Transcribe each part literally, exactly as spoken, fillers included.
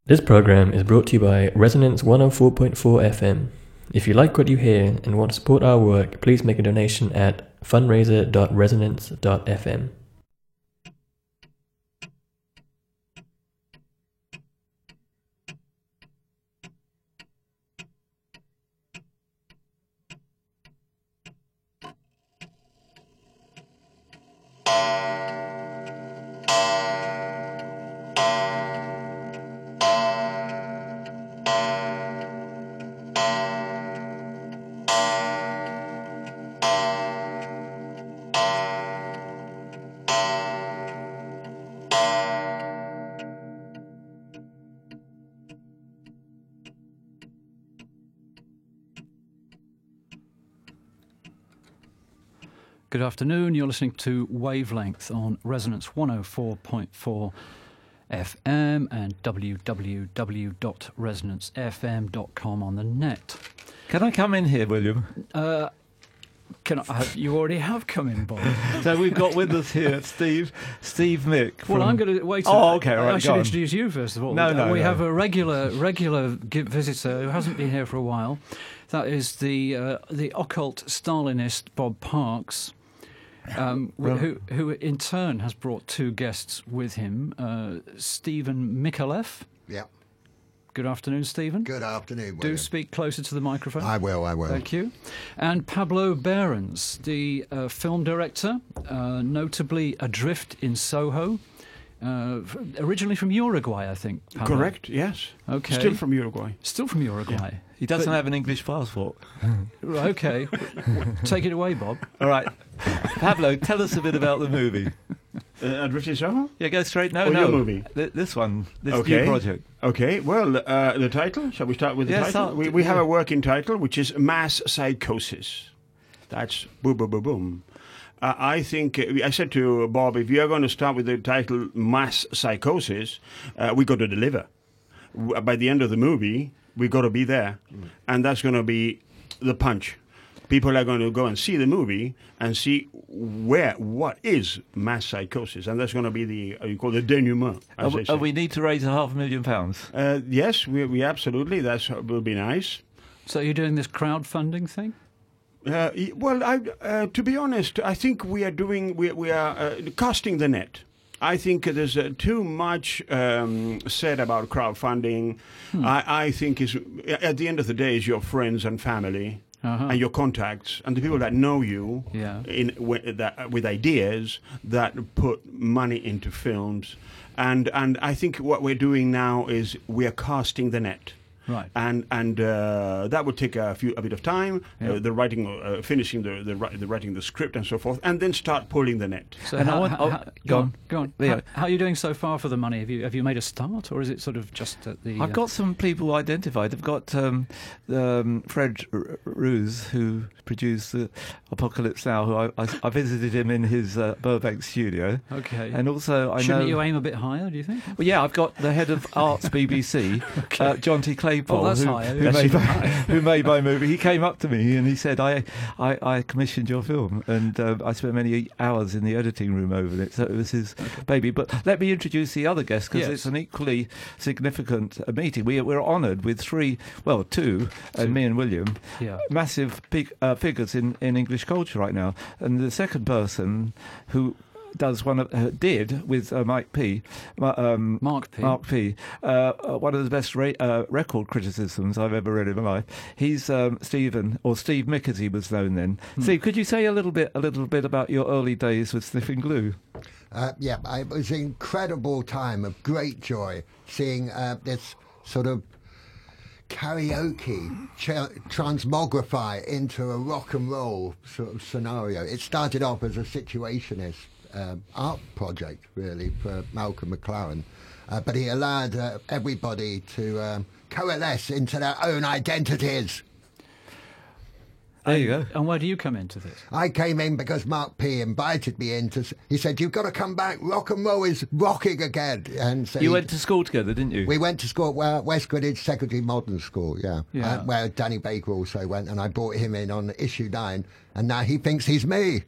This program is brought to you by Resonance one oh four point four F M. If you like what you hear and want to support our work, please make a donation at fundraiser dot resonance dot f m. Good afternoon, you're listening to Wavelength on Resonance one oh four point four F M and w w w dot resonance f m dot com on the net. Can I come in here, William? Uh, can I, you already have come in, Bob. So we've got with us here Steve Steve Mick. From... Well, I'm going to wait. Oh, okay, right, I should go on. introduce you first of all. No, no, We no. have a regular regular visitor who hasn't been here for a while. That is the uh, the occult Stalinist Bob Parks. Um, Well- who, who in turn has brought two guests with him, uh, Stephen Mikalev. Yeah. Good afternoon, Stephen. Good afternoon, Do William. speak closer to the microphone. I will, I will. Thank you. And Pablo Behrens, the uh, film director, uh, notably Adrift in Soho, uh, f- originally from Uruguay, I think. Pablo. Correct, yes. Okay. Still from Uruguay. Still from Uruguay. He doesn't But- have an English passport. Right, okay. Take it away, Bob. All right. Pablo, tell us a bit about the movie. Uh, Adrift in Soho? Yeah, go straight. No, Oh, no. your movie. Th- this one, this Okay. new project. Okay, well, uh, the title, shall we start with the Yeah, title? start- we we have yeah. a working title, which is Mass Psychosis. That's boom, boom, boom, boom. Uh, I think, uh, I said to Bob, if you're going to start with the title Mass Psychosis, uh, we got to deliver. W- By the end of the movie, we got to be there. And that's going to be the punch. People are going to go and see the movie and see where, what is mass psychosis. And that's going to be the, uh, you call it the denouement, Uh, as they say. uh, we need to raise a half a million pounds. Uh, yes, we, we absolutely. That will be nice. So you're doing this crowdfunding thing? Uh, y- well, I, uh, to be honest, I think we are doing. We, we are uh, casting the net. I think there's uh, too much um, said about crowdfunding. I, I think is at the end of the day is your friends and family. Uh-huh. And your contacts and the people that know you Yeah. in with, that, with ideas that put money into films, and and I think what we're doing now is we are casting the net. Right. And and uh, that would take a few a bit of time, Yeah. uh, the writing, uh, finishing the the, wri- the writing the script and so forth, and then start pulling the net. So And I how, want- how, oh, how- go go on. on, go on. Leo. How, how are you doing so far for the money? Have you have you made a start, or is it sort of just at the? I've uh, got some people identified. I've got um, um, Fred R- Ruse, who produced the Apocalypse Now, who I, I, I visited him in his uh, Burbank studio. Okay. And also, I Shouldn't know. you aim a bit higher? Do you think? Well, yeah, I've got the head of Arts B B C, uh, John T. Claypole, Oh, that's who, higher. who, That's made even my, higher. who made my movie. He came up to me and he said, I I, I commissioned your film, and uh, I spent many hours in the editing room over it, so it was his baby. But let me introduce the other guest, because Yes. it's an equally significant uh, meeting. We, we're honoured with three, well, two, and me and William, Yeah. massive big, uh, figures in, in English culture right now. And the second person who does one of, uh, did with uh, Mike P. Ma- Um, Mark P. Mark P. Uh, uh, one of the best ra- uh, record criticisms I've ever read in my life. He's um, Stephen, or Steve Mick as he was known then. Hmm. Steve, could you say a little bit, a little bit about your early days with Sniffing Glue? Uh, yeah, it was an incredible time of great joy seeing uh, this sort of karaoke ch- transmogrify into a rock and roll sort of scenario. It started off as a situationist um, art project, really, for Malcolm McLaren, uh, but he allowed uh, everybody to um, coalesce into their own identities. There you go. And where do you come into this? I came in because Mark P invited me in. To, s- he said, "You've got to come back. Rock and roll is rocking again." And so You he- went to school together, didn't you? we went to school at West Greenwich Secondary Modern School, yeah, Yeah. Uh, where Danny Baker also went, and I brought him in on issue nine, and now he thinks he's me.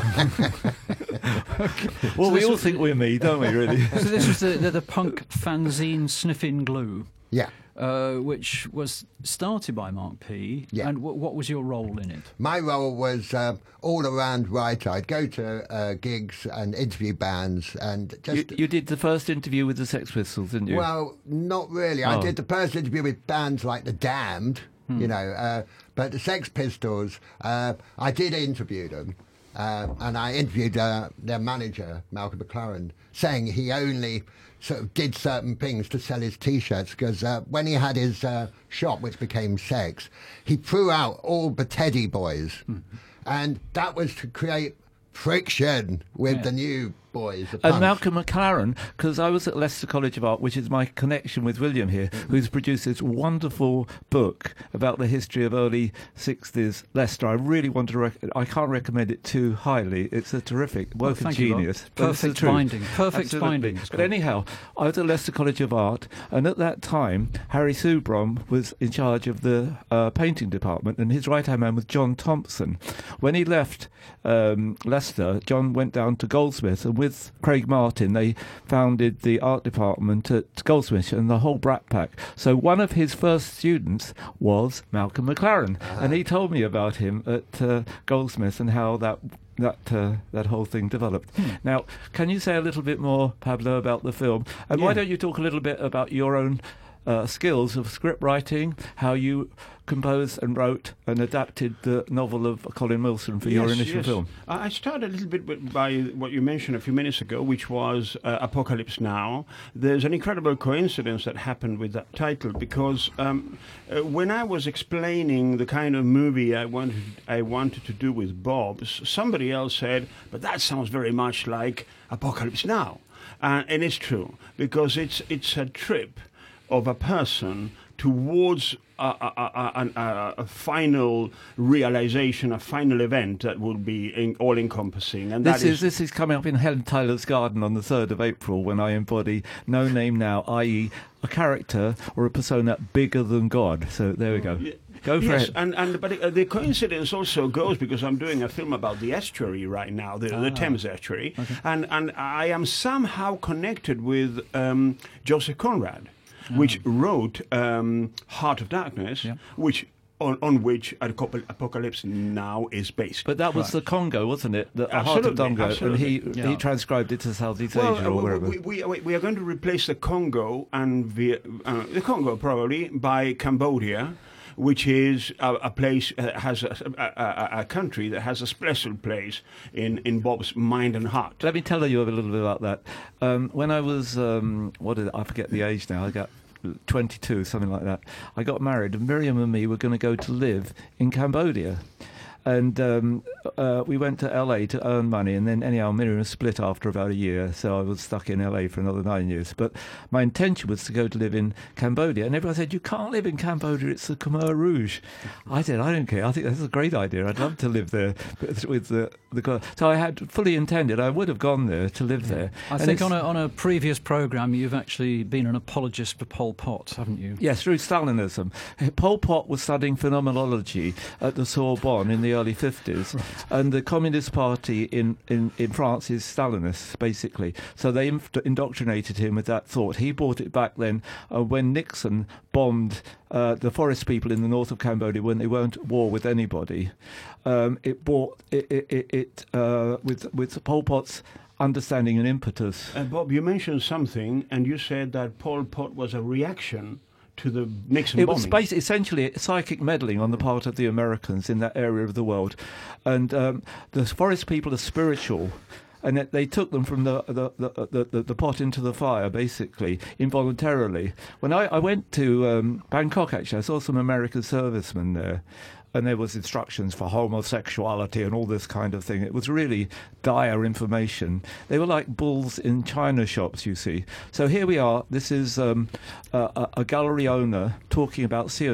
Well, So we this all was- think we're me, don't we, really? So this was the, the, the punk fanzine Sniffing Glue, Yeah. uh, which was started by Mark P. Yeah. And w- what was your role in it? My role was um, all around writer. I'd go to uh, gigs and interview bands, and you, just you did the first interview with the Sex Pistols, didn't you? well, not really. I Oh. did the first interview with bands like the Damned, Hmm. you know, uh, but the Sex Pistols, uh, I did interview them. Uh, and I interviewed uh, their manager, Malcolm McLaren, saying he only sort of did certain things to sell his T-shirts because uh, when he had his uh, shop, which became Sex, he threw out all the Teddy Boys, and that was to create friction with Yeah. the new boys. The And punks. Malcolm McLaren, because I was at Leicester College of Art, which is my connection with William here, who's produced this wonderful book about the history of early sixties Leicester. I really want to, rec- I can't recommend it too highly. It's a terrific work Well, of thank you, Rob. genius. but it's the Perfect truth. binding. Perfect Absolutely. binding. it's But called. anyhow, I was at Leicester College of Art, and at that time, Harry Subrom was in charge of the uh, painting department, and his right-hand man was John Thompson. When he left um, Leicester, John went down to Goldsmiths, and with Craig Martin, they founded the art department at Goldsmiths and the whole Brat Pack. So one of his first students was Malcolm McLaren, and he told me about him at uh, Goldsmiths and how that that uh, that whole thing developed. Now, can you say a little bit more, Pablo, about the film? And why Yeah. don't you talk a little bit about your own uh, skills of script writing, how you composed and wrote and adapted the novel of Colin Wilson for your Yes, initial yes. film? I I started a little bit with- by what you mentioned a few minutes ago, which was uh, Apocalypse Now. There's an incredible coincidence that happened with that title because um, uh, when I was explaining the kind of movie I wanted, I wanted to do with Bob's, somebody else said, "But that sounds very much like Apocalypse Now," uh, and it's true because it's it's a trip of a person towards a, a, a, a, a final realization, a final event that will be in, all-encompassing. And This that is this is coming up in Helen Tyler's Garden on the third of April when I embody No Name Now, that is a character or a persona bigger than God. So there we go. Yeah. Go for yes, it. and, and but uh, the coincidence also goes because I'm doing a film about the estuary right now, the, the Thames estuary, and, and I am somehow connected with um, Joseph Conrad, which wrote um, Heart of Darkness, Yeah. which on, on which Apocal- Apocalypse Now is based. But that was Right. the Congo, wasn't it? The a Heart of Absolutely, Dongo, absolutely. and he Yeah. he transcribed it to Southeast Well, Asia uh, or wherever. we, we, we, we are going to replace the Congo and the, uh, the Congo probably by Cambodia, which is a, a place uh, has a, a, a, a country that has a special place in, in Bob's mind and heart. Let me tell you a little bit about that. Um, when I was, um, what is it? I forget the age now. I got twenty-two, something like that. I got married, and Miriam and me were going to go to live in Cambodia. And um, uh, we went to L A to earn money, and then anyhow, Miriam split after about a year, so I was stuck in L A for another nine years. But my intention was to go to live in Cambodia, and everyone said, "You can't live in Cambodia; it's the Khmer Rouge." I said, "I don't care. I think that's a great idea. I'd love to live there with with the the." So I had fully intended I would have gone there to live there. I And think it's- on a, on a previous programme you've actually been an apologist for Pol Pot, haven't you? Yes, through Stalinism. Pol Pot was studying phenomenology at the Sorbonne in the early fifties, and the Communist Party in, in, in France is Stalinist, basically. So they inf- indoctrinated him with that thought. He brought it back then uh, when Nixon bombed uh, the forest people in the north of Cambodia when they weren't at war with anybody. Um, it brought it, it, it, it uh, with, with Pol Pot's understanding and impetus. Uh, Bob, you mentioned something, and you said that Pol Pot was a reaction to the Nixon It bombing. was basically, essentially psychic meddling on the part of the Americans in that area of the world. And um, the forest people are spiritual. And that they took them from the the, the, the the pot into the fire, basically, involuntarily. When I, I went to um, Bangkok, actually, I saw some American servicemen there. And there was instructions for homosexuality and all this kind of thing. It was really dire information. They were like bulls in china shops, you see. So here we are. This is um, a, a gallery owner talking about Sihanouk.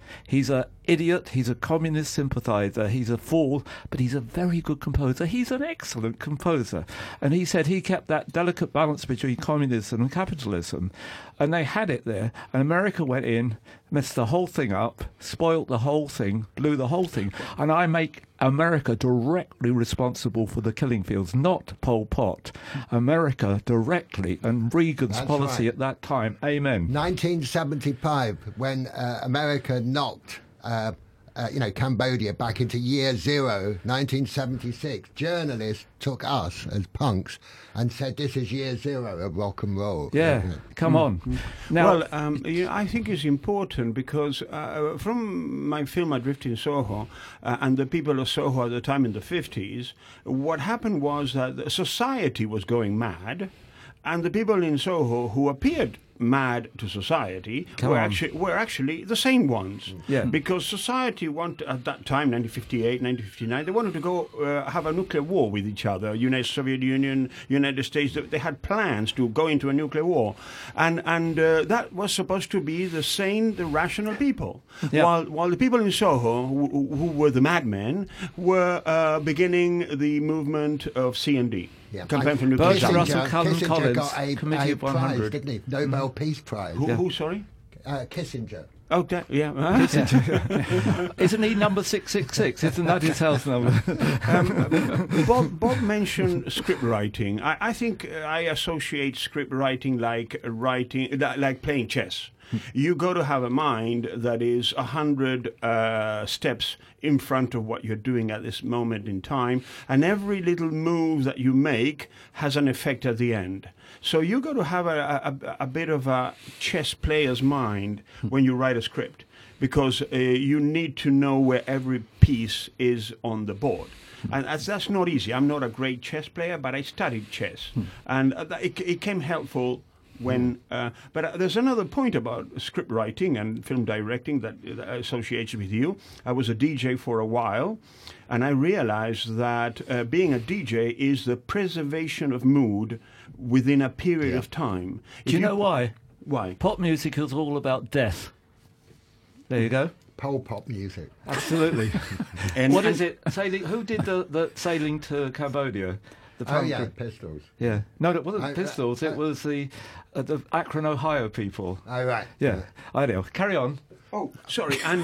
He's a idiot. He's a communist sympathizer. He's a fool, but he's a very good composer. He's an excellent composer. And he said he kept that delicate balance between communism and capitalism. And they had it there. And America went in, messed the whole thing up, spoilt the whole thing, blew the whole thing. And I make America directly responsible for the killing fields, not Pol Pot. America directly, and Reagan's That's policy right. at that time. Amen. nineteen seventy-five, when uh, America knocked, uh, uh, you know, Cambodia back into year zero, nineteen seventy-six, journalists took us as punks and said this is year zero of rock and roll. Yeah, come on. Now, well, um, you know, I think it's important because uh, from my film Adrift in Soho uh, and the people of Soho at the time in the fifties, what happened was that society was going mad, and the people in Soho who appeared mad to society Come were on. actually were actually the same ones. Yeah. Because society wanted at that time, nineteen fifty-eight, nineteen fifty-nine, they wanted to go uh, have a nuclear war with each other. United Soviet Union, United States. They, they had plans to go into a nuclear war, and and uh, that was supposed to be the sane, the rational people. Yeah. While while the people in Soho, who, who were the madmen, were uh, beginning the movement of C N D. Yeah. Campaign for Nuclear Bertrand Disarmament. Russell, Cullen Kissinger Collins, got a, Committee a of one prize, hundred. didn't he? Nobel Peace Prize. Who, Yeah. who, sorry? Uh, Kissinger. Oh, that, yeah. Isn't he number six six six? Isn't that his house number? um, Bob, Bob mentioned script writing. I, I think I associate script writing like writing, like playing chess. You got to have a mind that is a hundred uh, steps in front of what you're doing at this moment in time, and every little move that you make has an effect at the end. So you got to have a, a, a bit of a chess player's mind when you write a script, because uh, you need to know where every piece is on the board. And that's, that's not easy. I'm not a great chess player, but I studied chess, and uh, it, it came helpful when. Uh, but uh, there's another point about script writing and film directing that, that associates with you. I was a D J for a while, and I realized that uh, being a D J is the preservation of mood within a period Yeah. of time. Do If you know why? Why? Pop music is all about death. There you go. Pole pop music. Absolutely. And, What and is it? Sailing? Who did the, the sailing to Cambodia? The Oh punk yeah, group? Pistols. Yeah. No, it wasn't I- Pistols. I- It was the uh, the Akron, Ohio people. Oh right. Yeah. I know. Carry on. Oh, sorry. And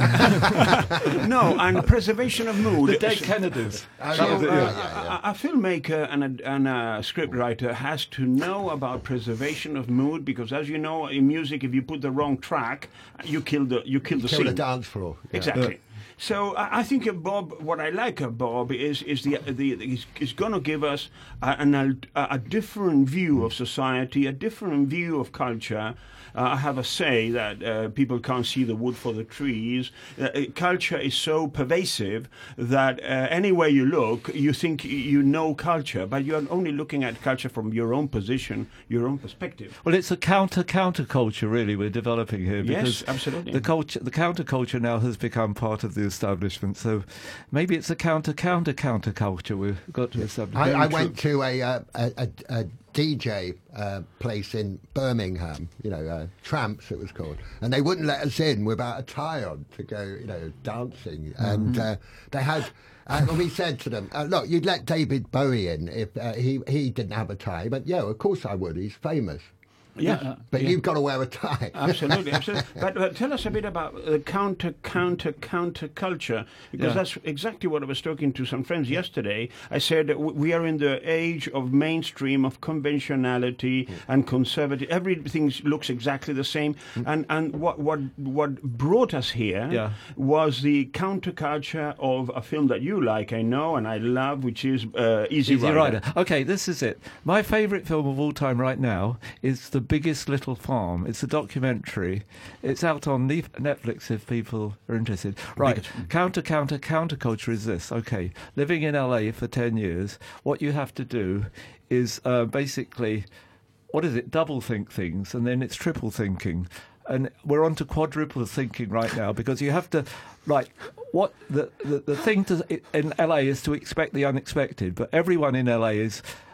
no, and preservation of mood. The dead Kennedys. Oh, So, yeah, uh, yeah, yeah, yeah. A, a filmmaker and a, and a scriptwriter has to know about preservation of mood, because, as you know, in music, if you put the wrong track, you kill the you kill the Kill scene. the dance floor. Yeah. Exactly. So I I think uh, Bob, what I like of Bob is is the the he's, he's going to give us a, an, a, a different view of society, a different view of culture. Uh, I have a say that uh, people can't see the wood for the trees. Uh, uh, culture is so pervasive that uh, anywhere you look, you think you know culture, but you're only looking at culture from your own position, your own perspective. Well, it's a counter counterculture, really, we're developing here. Because Yes, absolutely. The culture, the counterculture now has become part of the establishment. So maybe it's a counter counter counterculture we've got to establish. I, Very I true. went to a, uh, a, a, a D J uh, place in Birmingham, you know, uh, Tramps it was called, and they wouldn't let us in without a tie on to go, you know, dancing. And uh, they had, uh, and we said to them, uh, look, you'd let David Bowie in if uh, he, he didn't have a tie. But yeah, of course I would, he's famous. Yes. But Yeah. you've got to wear a tie. Absolutely, absolutely. But, but tell us a bit about the counter, counter, counter culture, because Yeah. that's exactly what I was talking to some friends yesterday. I said that w- we are in the age of mainstream, of conventionality and conservative. Everything looks exactly the same. And and what what what brought us here Yeah. was the counterculture of a film that you like, I know, and I love, which is uh, Easy, Easy Rider. Rider. Okay, this is it. My favourite film of all time right now is The Biggest Little Farm. It's a documentary. It's out on Nef- Netflix if people are interested. Right, counter, counter, counterculture is this. Okay, living in L A for ten years, what you have to do is uh, basically, what is it, double think things, and then it's triple thinking. And we're on to quadruple thinking right now, because you have to, like, what the, the, the thing to, in L A is to expect the unexpected, but everyone in L A is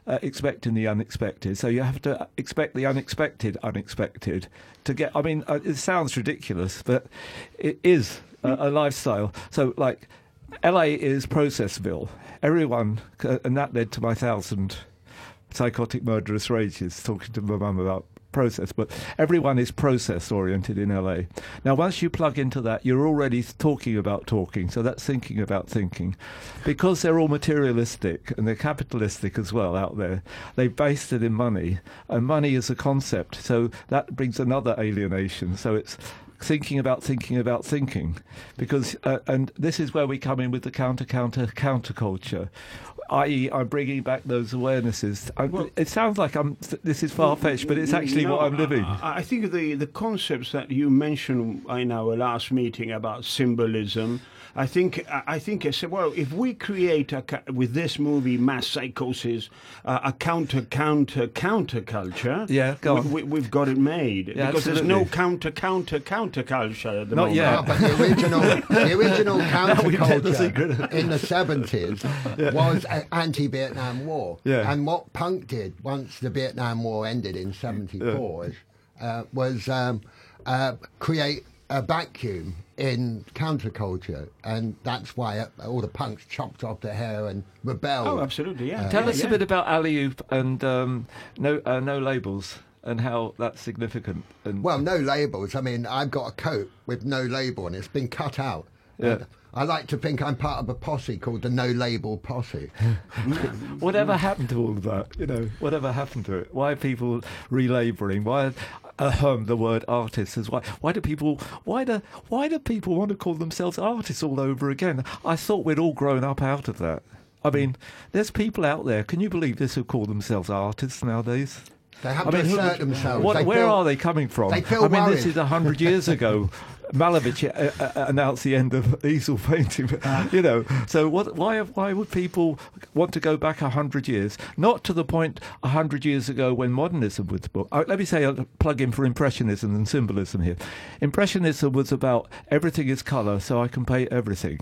uh, expecting the unexpected. So you have to expect the unexpected unexpected to get. I mean, uh, it sounds ridiculous, but it is a, a lifestyle. So, like, L A is Processville. Everyone, uh, and that led to my thousand psychotic murderous rages, talking to my mum about process, but everyone is process oriented in L A. Now, once you plug into that, you're already talking about talking, so that's thinking about thinking. Because they're all materialistic and they're capitalistic as well out there, they based it in money, and money is a concept, so that brings another alienation. So it's thinking about thinking about thinking, because uh, and this is where we come in with the counter counter counterculture, that is, I'm bringing back those awarenesses. I, well, it sounds like I'm. This is far fetched, but it's actually no, what I'm living. I, I think the the concepts that you mentioned in our last meeting about symbolism. I think I think I said, well, if we create a, with this movie Mass Psychosis uh, a counter counter counter culture, yeah, go on. We, we, we've got it made, yeah, because absolutely. There's no counter counter counter culture at the Not moment. yet. No, but the original the original counterculture in the seventies yeah. was an anti-Vietnam War, yeah. and what punk did once the Vietnam War ended in seventy-four yeah. uh, was um, uh, create a vacuum in counterculture, and that's why all the punks chopped off their hair and rebelled. Oh, absolutely, yeah. Uh, Tell yeah, us yeah. a bit about Alley-Oop and um, no uh, no labels and how that's significant. And well, no labels. I mean, I've got a coat with no label, and it's been cut out. Yeah. And I like to think I'm part of a posse called the No Label Posse. Whatever happened to all of that? You know, whatever happened to it? Why are people relabelling? Why? Um, the word artists is why. Why do people? Why do? Why do people want to call themselves artists all over again? I thought we'd all grown up out of that. I mean, there's people out there. Can you believe this who call themselves artists nowadadays? They have I to mean, who- assert themselves. What, They where feel- are they coming from? they feel I mean, worried. this is a hundred years ago. Malevich uh, uh, announced the end of easel painting. You know, so what? Why? Why would people want to go back a hundred years? Not to the point a hundred years ago when modernism was born. Uh, let me say a plug in for impressionism and symbolism here. Impressionism was about everything is colour, so I can paint everything.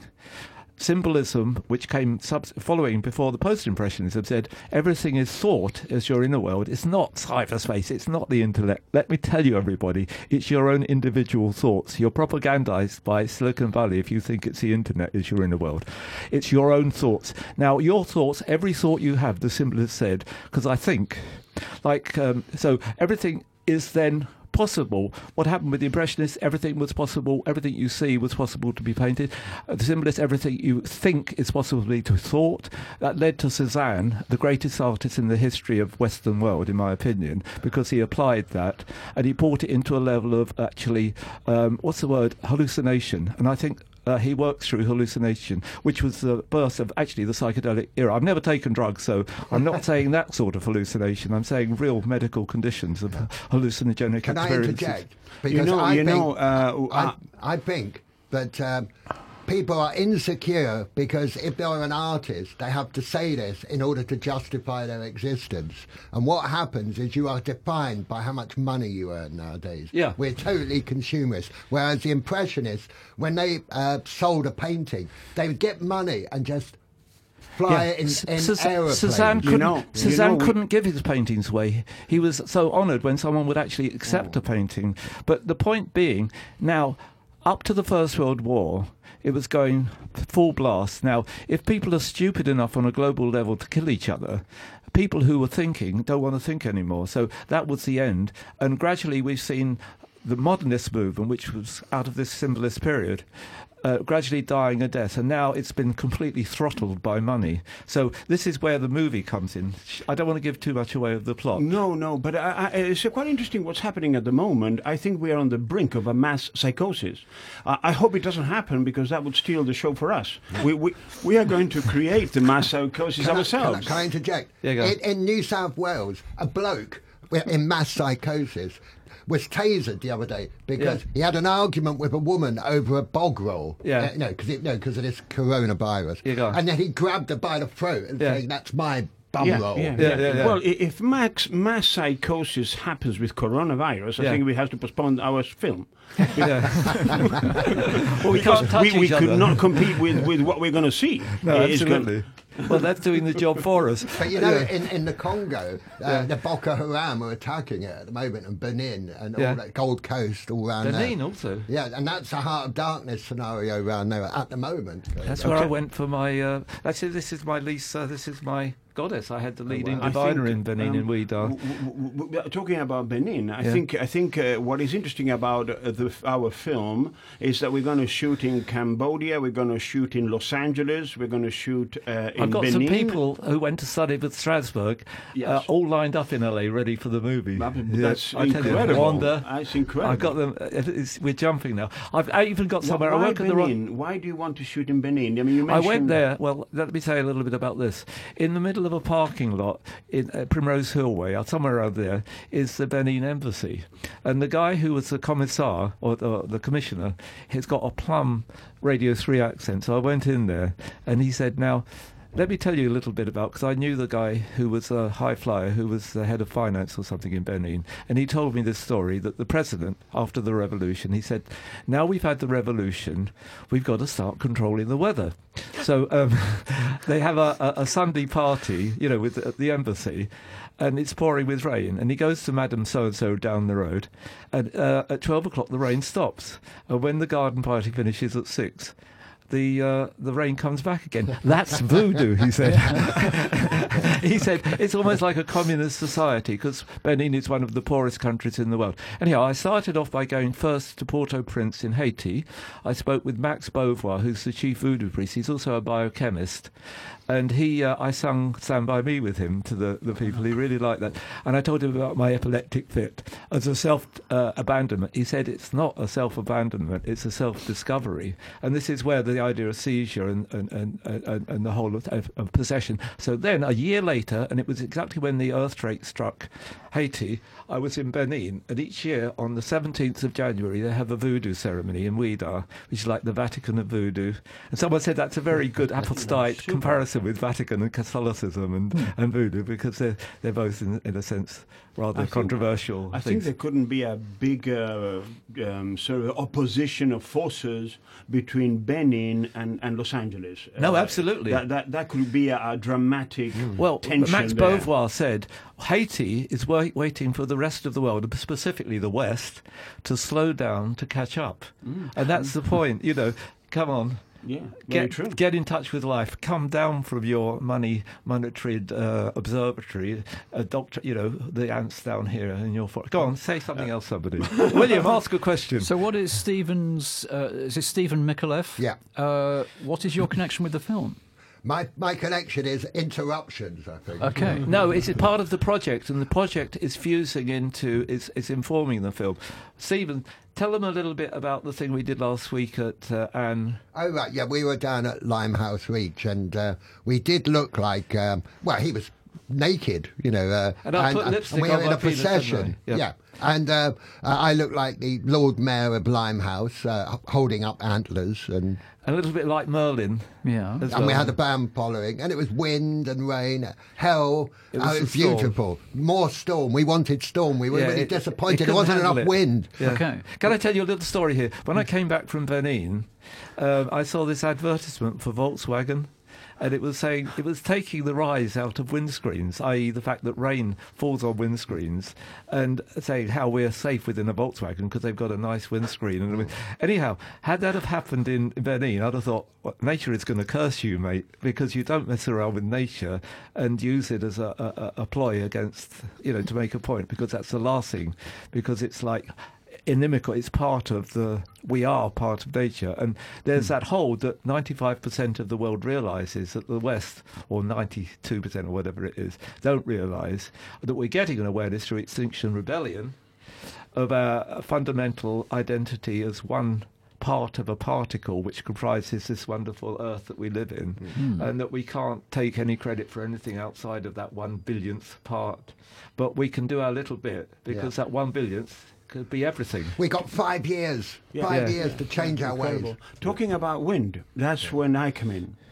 Symbolism, which came sub- following before the post-impressionism, said everything is thought as your inner world. It's not cyberspace. It's not the intellect. Let me tell you, everybody, it's your own individual thoughts. You're propagandized by Silicon Valley if you think it's the internet is your inner world. It's your own thoughts. Now, your thoughts, every thought you have, the symbolist said, because I think, like, um, so everything is then possible. What happened with the Impressionists, everything was possible, everything you see was possible to be painted. Uh, the Symbolists, everything you think is possibly to thought. That led to Cézanne, the greatest artist in the history of Western world, in my opinion, because he applied that and he brought it into a level of actually, um, what's the word, hallucination. And I think Uh, he works through hallucination, which was the birth of actually the psychedelic era. I've never taken drugs, so I'm not saying that sort of hallucination. I'm saying real medical conditions of hallucinogenic Can I experiences. interject? You know, I you think, know, uh, I, uh, I think that um, people are insecure because if they're an artist, they have to say this in order to justify their existence. And what happens is you are defined by how much money you earn nowadays. Yeah. We're totally consumerist. Whereas the Impressionists, when they uh, sold a painting, they would get money and just fly it in, in Cézanne aeroplanes. Cézanne You couldn't, know- you Cézanne know we- couldn't give his paintings away. He was so honoured when someone would actually accept a painting. But the point being, now, up to the First World War, it was going full blast. Now, if people are stupid enough on a global level to kill each other, people who were thinking don't want to think anymore. So that was the end. And gradually we've seen the modernist movement, which was out of this symbolist period, uh, gradually dying a death. And now it's been completely throttled by money. So this is where the movie comes in. I don't want to give too much away of the plot. No, no, but I, I, it's quite interesting what's happening at the moment. I think we are on the brink of a mass psychosis. Uh, I hope it doesn't happen because that would steal the show for us. We, we, we are going to create the mass psychosis Can I, ourselves. can I, can I interject? Yeah, go. in, in New South Wales, a bloke wi- in mass psychosis was tasered the other day because Yeah. he had an argument with a woman over a bog roll. Yeah. Uh, no, because no, because of this coronavirus. Yeah, go on. And then he grabbed her by the throat and Yeah. saying, "That's my bum Yeah, roll." yeah, Yeah, yeah. yeah, yeah. Well, i- if max, mass psychosis happens with coronavirus, I Yeah. think we have to postpone our film. Well, we can't touch we, we each could other. not compete with, with what we're going to see. No, It's gonna- absolutely. Well, that's doing the job for us. But you know, in, in the Congo, uh, yeah. the Boko Haram are attacking it at the moment, and Benin and yeah. all that Gold Coast, all around there. Benin also. Yeah, and that's a Heart of Darkness scenario around there at the moment. That's okay. where I went for my. Uh, actually, this is my Lisa. This is my goddess. I had the leading oh, well, diviner think, in Benin um, in Ouidah. W- w- w- talking about Benin, I yeah. think I think uh, what is interesting about uh, the, our film is that we're going to shoot in Cambodia, we're going to shoot in Los Angeles, we're going to shoot uh, in I've got Benin. some people who went to study with Strasbourg, yes. uh, all lined up in L A, ready for the movie. That, yeah. That's I incredible. You, Wanda, that's incredible. I've got them. It's, we're jumping now. I've I even got somewhere. Why I work Benin? at the Ro- Why do you want to shoot in Benin? I mean, you I mentioned went there. Well, let me tell you a little bit about this. In the middle of a parking lot in uh, Primrose Hill Way, somewhere around there, is the Benin Embassy. And the guy who was the commissar, or the, the commissioner, has got a plum Radio three accent. So I went in there, and he said, now, let me tell you a little bit about, because I knew the guy who was a high flyer, who was the head of finance or something in Benin, and he told me this story, that the president, after the revolution, he said, now we've had the revolution, we've got to start controlling the weather. So um, they have a, a, a Sunday party, you know, with the, the embassy, and it's pouring with rain, and he goes to Madam So-and-so down the road, and uh, at twelve o'clock the rain stops, and when the garden party finishes at six, the uh, the rain comes back again. That's voodoo, he said. He said it's almost like a communist society, because Benin is one of the poorest countries in the world. Anyhow, I started off by going first to Port-au-Prince in Haiti. I spoke with Max Beauvoir, who's the chief voodoo priest. He's also a biochemist. And he, uh, I sung Stand By Me with him to the, the people. He really liked that. And I told him about my epileptic fit as a self-abandonment. Uh, he said it's not a self-abandonment, it's a self-discovery. And this is where the idea of seizure and, and, and, and, and the whole of, of possession. So then, a year later, and it was exactly when the earthquake struck Haiti, I was in Benin. And each year, on the seventeenth of January, they have a voodoo ceremony in Ouidah, which is like the Vatican of voodoo. And someone said that's a very good apostolic comparison with Vatican and Catholicism and, mm. and voodoo, because they're, they're both, in, in a sense, rather I controversial think, I things. think there couldn't be a big uh, um, sort of opposition of forces between Benin and, and Los Angeles. No, uh, absolutely. That, that, that could be a, a dramatic mm. well, tension Max there. Beauvoir said Haiti is wa- waiting for the rest of the world, specifically the West, to slow down to catch up. Mm. And that's the point, you know, come on. Yeah, very get, true. Get in touch with life. Come down from your money monetary uh, observatory, uh, doctor. You know the ants down here in your forest. Go on, say something uh, else, somebody. William, ask a question. So, what is Stephen's? Uh, is it Stephen Micallef? Yeah. Uh, what is your connection with the film? My my connection is interruptions, I think. Okay. No, it's a part of the project, and the project is fusing into, it's, it's informing the film. Stephen, tell them a little bit about the thing we did last week at uh, Anne. Oh, right, yeah, we were down at Limehouse Reach, and uh, we did look like, um, well, he was naked, you know. Uh, and I put and, lipstick and we on were in my a penis, procession. Yeah. yeah. And uh, I looked like the Lord Mayor of Limehouse, uh, holding up antlers, and a little bit like Merlin. Yeah. and well. we had a band following, and it was wind and rain, hell. It was, oh, it was beautiful. More storm. We wanted storm. We were Yeah, really it- disappointed. it There wasn't couldn't enough handle it. wind. Yeah. Okay. Can I tell you a little story here? When I came back from Benin, um, I saw this advertisement for Volkswagen. And it was saying, it was taking the rise out of windscreens, that is the fact that rain falls on windscreens, and saying how we're safe within a Volkswagen because they've got a nice windscreen. And anyhow, had that have happened in Benin, I'd have thought, well, nature is going to curse you, mate, because you don't mess around with nature and use it as a, a, a ploy against, you know, to make a point, because that's the last thing, because it's like inimical. It's part of the, we are part of nature. And there's that hold that ninety-five percent of the world realises that the West, or ninety-two percent or whatever it is, don't realise that we're getting an awareness through Extinction Rebellion of our fundamental identity as one part of a particle which comprises this wonderful earth that we live in, mm. and that we can't take any credit for anything outside of that one billionth part. But we can do our little bit, because yeah. that one billionth could be everything. We got five years, Yeah. five Yeah. years to change our Incredible. ways. Talking about wind, that's when I come in.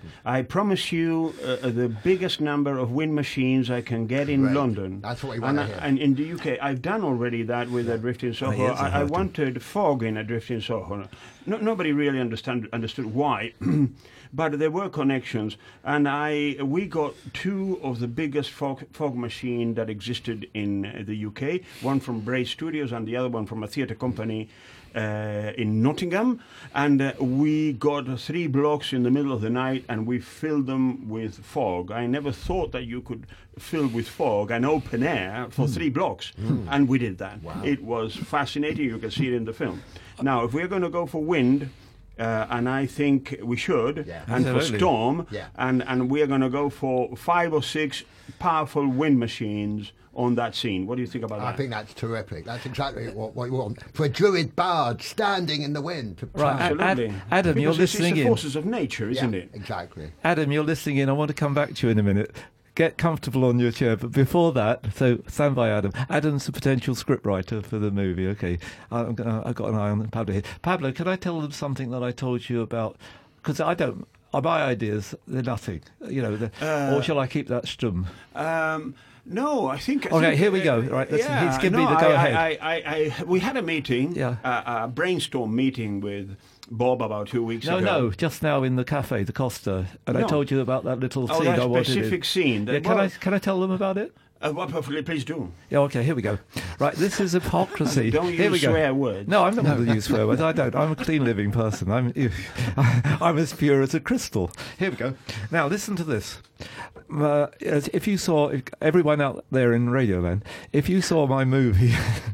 I promise you uh, the biggest number of wind machines I can get in Great. London. That's what we and want I, to hear. And in the U K, I've done already that with Adrift in Soho. Oh, yes, I I, I heard. wanted fog in Adrift in Soho. No, nobody really understand, understood why. But there were connections, and I we got two of the biggest fog, fog machine that existed in uh, the U K. One from Bray Studios, and the other one from a theatre company uh, in Nottingham. And uh, we got three blocks in the middle of the night, and we filled them with fog. I never thought that you could fill with fog and open air for three blocks, and we did that. It was fascinating. You can see it in the film. Now, if we're going to go for wind. Uh, and I think we should, Yeah. and for Absolutely. storm, Yeah. and, and we are going to go for five or six powerful wind machines on that scene. What do you think about I that? think that's terrific. That's exactly what, what you want. For a druid bard standing in the wind. To Right, plant- Ad- Absolutely. Adam, you're Because it's- listening it's the in. forces of nature, isn't yeah, it? Exactly. Adam, you're listening in. I want to come back to you in a minute. Get comfortable on your chair. But before that, so stand by, Adam. Adam's a potential scriptwriter for the movie. Okay, I'm gonna, I've got an eye on Pablo here. Pablo, can I tell them something that I told you about? Because I don't. My ideas, they're nothing. You know, they're, Uh, or shall I keep that stum? Um, no, I think. I Okay, think, here we uh, go. Right, let's- yeah, he's given no, me the go I, ahead. I, I, I, we had a meeting, Yeah. uh, a brainstorm meeting with Bob about two weeks No, ago. no, just now in the cafe, the Costa, and I No. told you about that little Oh, scene that I wanted. specific in. scene. That, Yeah, can well, I can I tell them about it? Uh, well, perfectly, please do. Yeah, okay, here we go. Right, this is hypocrisy. Don't here we use go. swear words. No, I'm not going to use swear words. I don't. I'm a clean living person. I'm I'm as pure as a crystal. Here we go. Now, listen to this. Uh, if you saw, if everyone out there in Radio Land, if you saw my movie,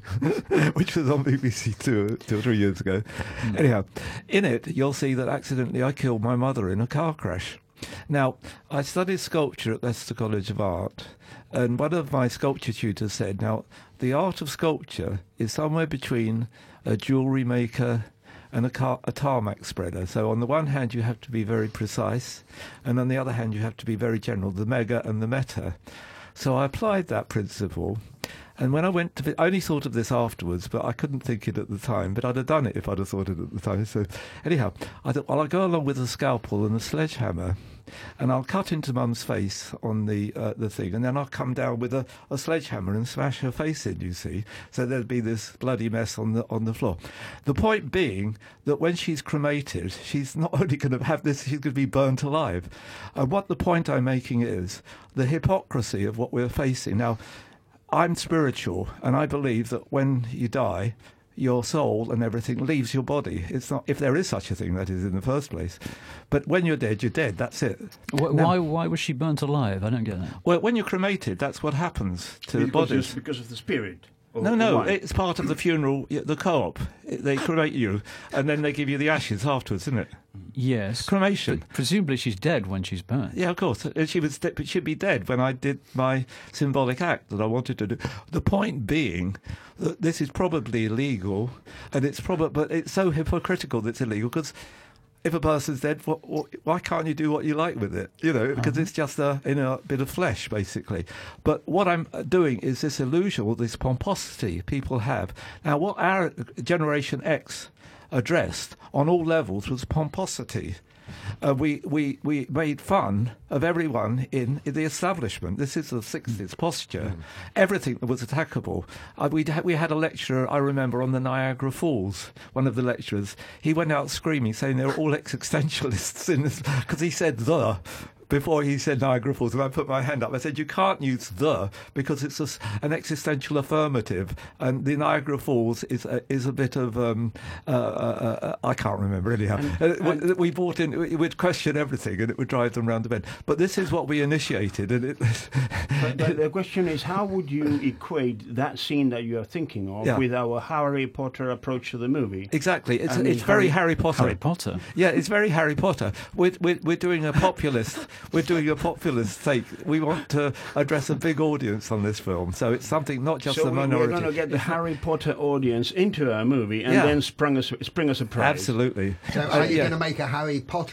which was on B B C two, two or three years ago, anyhow, in it, you'll see that accidentally I killed my mother in a car crash. Now, I studied sculpture at Leicester College of Art, and one of my sculpture tutors said, now, the art of sculpture is somewhere between a jewellery maker and a, car, a tarmac spreader. So on the one hand, you have to be very precise, and on the other hand, you have to be very general, the mega and the meta. So I applied that principle, and when I went to, vi- I only thought of this afterwards, but I couldn't think it at the time, but I'd have done it if I'd have thought it at the time. So anyhow, I thought, well, I'll go along with a scalpel and a sledgehammer, and I'll cut into Mum's face on the uh, the thing, and then I'll come down with a, a sledgehammer and smash her face in, you see. So there'd be this bloody mess on the on the floor. The point being that when she's cremated, she's not only going to have this, she's going to be burnt alive. And what the point I'm making is the hypocrisy of what we're facing. Now, I'm spiritual, and I believe that when you die, your soul and everything leaves your body. It's not, if there is such a thing, that is, in the first place. But when you're dead, you're dead. That's it. Wh- Now- Why, why was she burnt alive? I don't get that. Well, when you're cremated, that's what happens to because, bodies. it's because of the spirit. Or, No, or no, why? it's part of the funeral, y- the co-op. It- They cremate you, and then they give you the ashes afterwards, isn't it? Yes. Cremation. But presumably she's dead when she's burnt. Yeah, of course. Uh, She was, de- but she'd be dead when I did my symbolic act that I wanted to do. The point being that this is probably illegal, and it's probably, but it's so hypocritical that it's illegal because if a person's dead, what, what, why can't you do what you like with it? You know, because it's just a in a bit of flesh, basically. But what I'm doing is this illusion, or this pomposity people have. Now, what our Generation X addressed on all levels was pomposity. Uh, we, we, we made fun of everyone in, in the establishment. This is the sixties posture. Everything that was attackable. Uh, we we had a lecturer, I remember, on the Niagara Falls, one of the lecturers. He went out screaming, saying they were all existentialists in this, because he said the before he said Niagara Falls, and I put my hand up. I said, you can't use the because it's a s an existential affirmative, and the Niagara Falls is a, is a bit of um, uh, uh, uh, I can't remember anyhow. And- uh, we, we brought in, it would question everything, and it would drive them round the bend. But this is what we initiated, and it. But, but the question is, how would you equate that scene that you are thinking of Yeah. with our Harry Potter approach to the movie? Exactly, it's And it's very Harry- Harry Potter. Harry Potter. Yeah, it's very Harry Potter. We're, we're, we're doing a populist. We're doing a populist take. We want to address a big audience on this film, so it's something not just so the we- minority. we're going to get the Harry Potter audience into our movie and Yeah. then spring us, spring us a prize. Absolutely. So Uh, are you yeah. going to make a Harry Pottery?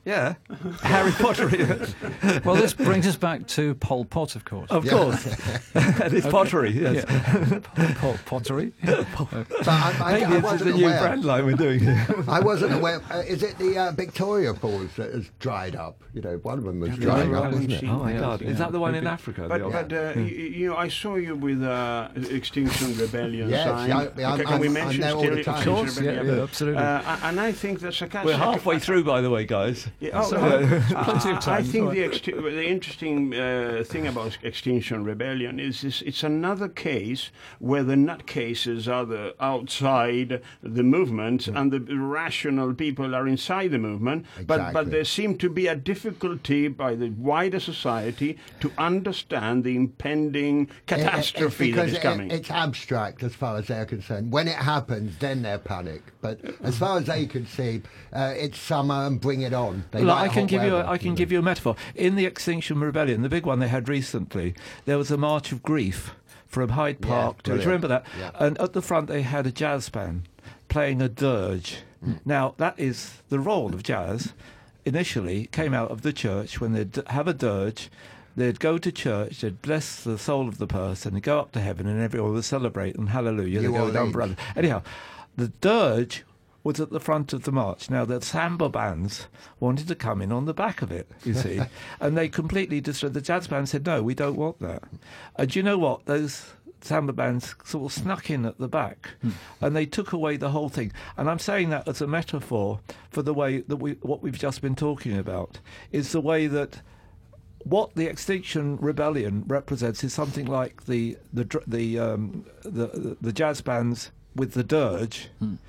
Yeah, Harry Potter. Well, this brings us back to Pol Pot, of course. Of course. And it's pottery, yes. Yeah. Pol Pottery. But I, I, Maybe I it's wasn't the new aware. brand line we're doing here. I wasn't aware. Uh, is it the uh, Victoria Falls that has dried up? You know, one of them was Yeah, drying yeah, up, right. wasn't it? Oh, my Yeah, God. yeah. Is that the one in Maybe. Africa? But, the old- but uh, you, you know, I saw you with uh, Extinction Rebellion Yes, sign. yeah, yeah, Okay, I'm- can we I'm mention there all still the time. Extinction Of course, yeah, Rebellion? yeah, absolutely. Uh, and I think that's a We're halfway through, by the way, guys. Yeah, oh, So, no. uh, plenty of I- time, I think right. the, exti- the interesting uh, thing about Extinction Rebellion is, is it's another case where the nutcases are the outside the movement and the rational people are inside the movement. But but Exactly. there seemed to be a difficulty by the wider society to understand the impending catastrophe It- it- that because is coming. It, it's abstract as far as they're concerned. When it happens, then they're panic. But as far as they can see, uh, it's summer and bring it on. They Look, like I can hot give you. A, weather, I can know. give you a metaphor. In the Extinction Rebellion, the big one they had recently, there was a March of Grief from Hyde Yeah, Park. Do you brilliant. remember that? Yeah. And at the front they had a jazz band playing a dirge. Hmm. Now that is the role of jazz. Initially, came out of the church when they'd have a dirge. They'd go to church, they'd bless the soul of the person, they'd go up to heaven, and everyone would celebrate and hallelujah. New They go with Orleans. umbrella. Anyhow, the dirge was at the front of the march. Now, the samba bands wanted to come in on the back of it, you see, and they completely destroyed. The jazz band said, no, we don't want that. And do you know what? Those samba bands sort of snuck in at the back, and they took away the whole thing. And I'm saying that as a metaphor for the way that we, what we've just been talking about, is the way that what the Extinction Rebellion represents is something like the the dr- the um, the, the jazz bands with the dirge,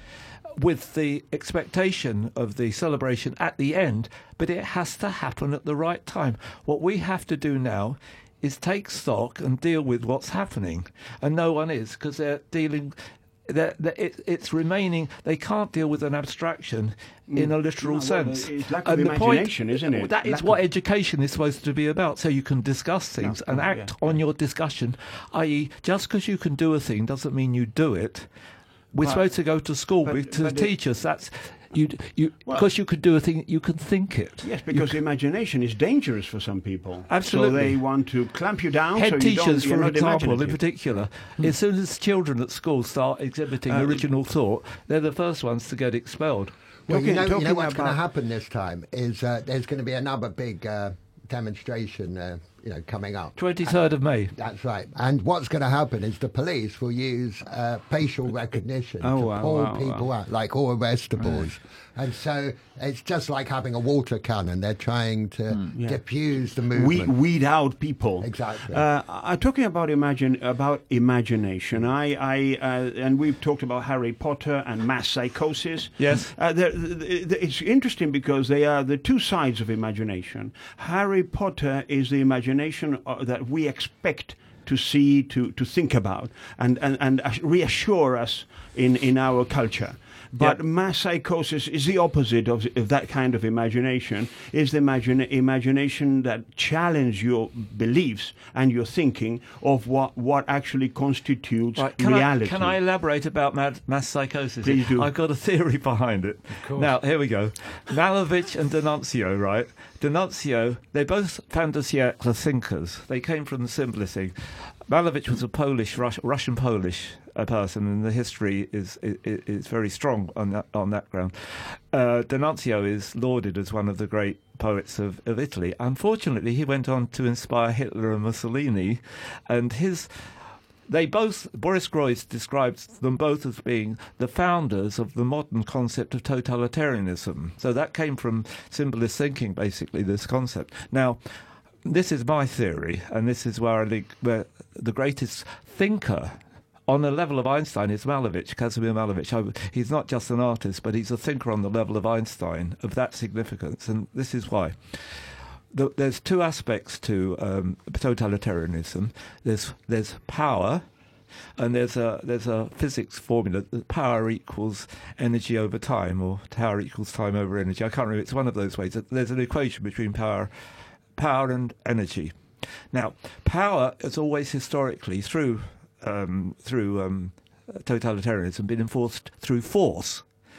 with the expectation of the celebration at the end, but it has to happen at the right time. What we have to do now is take stock and deal with what's happening, and no one is, because they're dealing. They're, they're, it, it's remaining. They can't deal with an abstraction in a literal No, well, sense. it's lack of And the point- imagination, isn't it? That is Lack what of- education is supposed to be about, so you can discuss things No, and no, act yeah. on your discussion. that is, just because you can do a thing doesn't mean you do it. We're But- supposed to go to school but- with, to but it- teach us. That's you. You Well- because you could do a thing, you can think it. Yes, because imagination is dangerous for some people. Absolutely. So they want to clamp you down. Head so you teachers, don't, you're for not example, in imaginative. particular, as soon as children at school start exhibiting Uh, original thought, they're the first ones to get expelled. Well, you Talking- know, you know talking what's going to about- happen this time is uh, there's going to be another big uh, demonstration, uh, you know, coming up. twenty-third of May. That's right. And what's going to happen is the police will use uh, facial recognition Oh, to wow, pull wow, people wow. out, like all arrestables. And so it's just like having a water cannon. They're trying to yeah. diffuse the We, movement. weed out people. Exactly. Uh, I'm talking about imagine about imagination. I, I uh, and we've talked about Harry Potter and mass psychosis. Yes. Uh, they're- th- th- it's interesting because they are the two sides of imagination. Harry Potter is the imagination uh, that we expect to see, to, to think about, and, and, and reassure us in, in our culture. But Yep. mass psychosis is the opposite of, of that kind of imagination. Is the imagine, imagination that challenge your beliefs and your thinking of what, what actually constitutes Right, can reality. I, can I elaborate about mad, mass psychosis? Please do. I've got a theory behind it. course. Now, here we go. Malevich and D'Annunzio, right? D'Annunzio, they both fin de siècle thinkers. They came from the symbolist thing. Malevich was a Polish, Rus- Russian-Polish uh, person, and the history is, is is very strong on that on that ground. Uh, D'Annunzio is lauded as one of the great poets of, of Italy. Unfortunately, he went on to inspire Hitler and Mussolini, and his they both, Boris Groys describes them both as being the founders of the modern concept of totalitarianism. So that came from symbolist thinking, basically, this concept. Now, this is my theory, and this is where I think where the greatest thinker on the level of Einstein is Malevich, Kazimir Malevich. I, he's not just an artist, but he's a thinker on the level of Einstein, of that significance, and this is why. The, there's two aspects to um, totalitarianism. There's there's power, and there's a there's a physics formula that power equals energy over time, or power equals time over energy. I can't remember. It's one of those ways. There's an equation between power, power and energy. Now, power has always historically through um, through um, totalitarianism been enforced through force.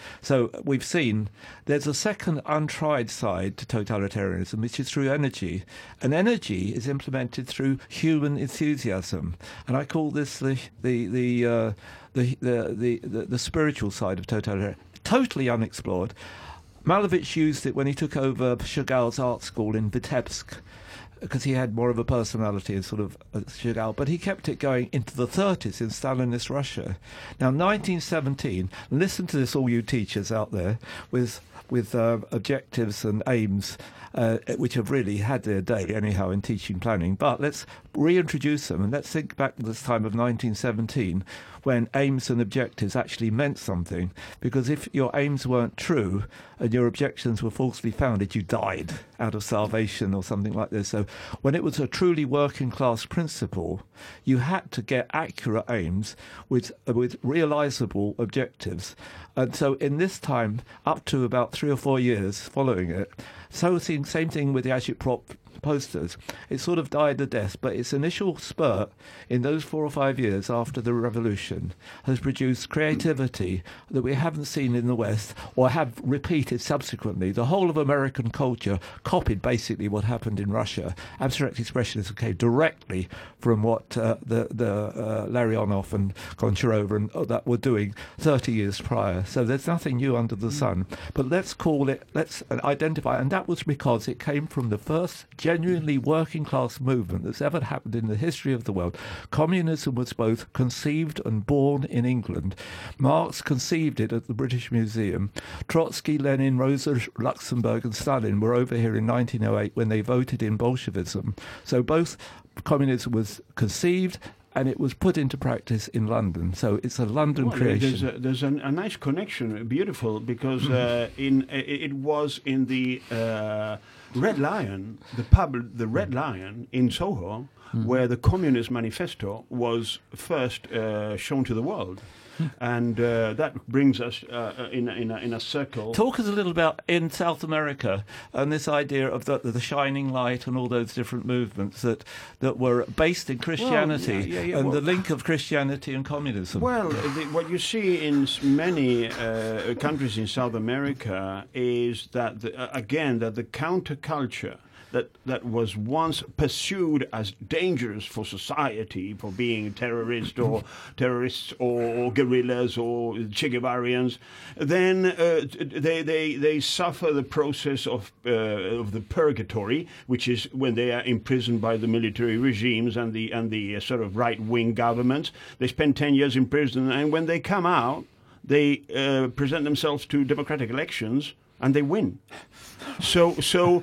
So we've seen there's a second untried side to totalitarianism, which is through energy. And energy is implemented through human enthusiasm. And I call this the the the uh, the, the, the, the the spiritual side of totalitarianism, totally unexplored. Malevich used it when he took over Chagall's art school in Vitebsk, because he had more of a personality as sort of uh, Chagall, but he kept it going into the thirties in Stalinist Russia. Now, nineteen seventeen, listen to this, all you teachers out there, with with uh, objectives and aims, uh, which have really had their day anyhow in teaching planning, but let's reintroduce them, and let's think back to this time of nineteen seventeen, when aims and objectives actually meant something, because if your aims weren't true and your objections were falsely founded, you died out of starvation or something like this. So when it was a truly working class principle, you had to get accurate aims with uh, with realizable objectives. And so in this time, up to about three or four years following it, so same thing with the agitprop posters. It sort of died a death, but its initial spurt in those four or five years after the revolution has produced creativity that we haven't seen in the West or have repeated subsequently. The whole of American culture copied basically what happened in Russia. Abstract expressionism came directly from what uh, the, the uh, Larionov and Goncharova and uh, that were doing thirty years prior. So there's nothing new under the sun. But let's call it, let's identify, and that was because it came from the first genuinely working class movement that's ever happened in the history of the world. Communism was both conceived and born in England. Marx conceived it at the British Museum. Trotsky, Lenin, Rosa Luxemburg and Stalin were over here in nineteen oh eight when they voted in Bolshevism. So both communism was conceived and it was put into practice in London. So it's a London well, creation. There's, a, there's an, a nice connection, beautiful, because uh, in it, it was in the uh, Red Lion, the pub, the Red Lion in Soho, mm. where the Communist Manifesto was first uh, shown to the world. And uh, that brings us uh, in, in, a, in a circle. Talk us a little about in South America and this idea of the, the shining light and all those different movements that, that were based in Christianity, well, yeah, yeah, yeah, and well, the link of Christianity and communism. Well, the, what you see in many uh, countries in South America is that, the, uh, again, that the counterculture that that was once pursued as dangerous for society, for being terrorist or terrorists or, or guerrillas or Che Guevarians, then uh, they they they suffer the process of uh, of the purgatory, which is when they are imprisoned by the military regimes and the and the uh, sort of right wing governments. They spend ten years in prison, and when they come out, they uh, present themselves to democratic elections and they win. So, so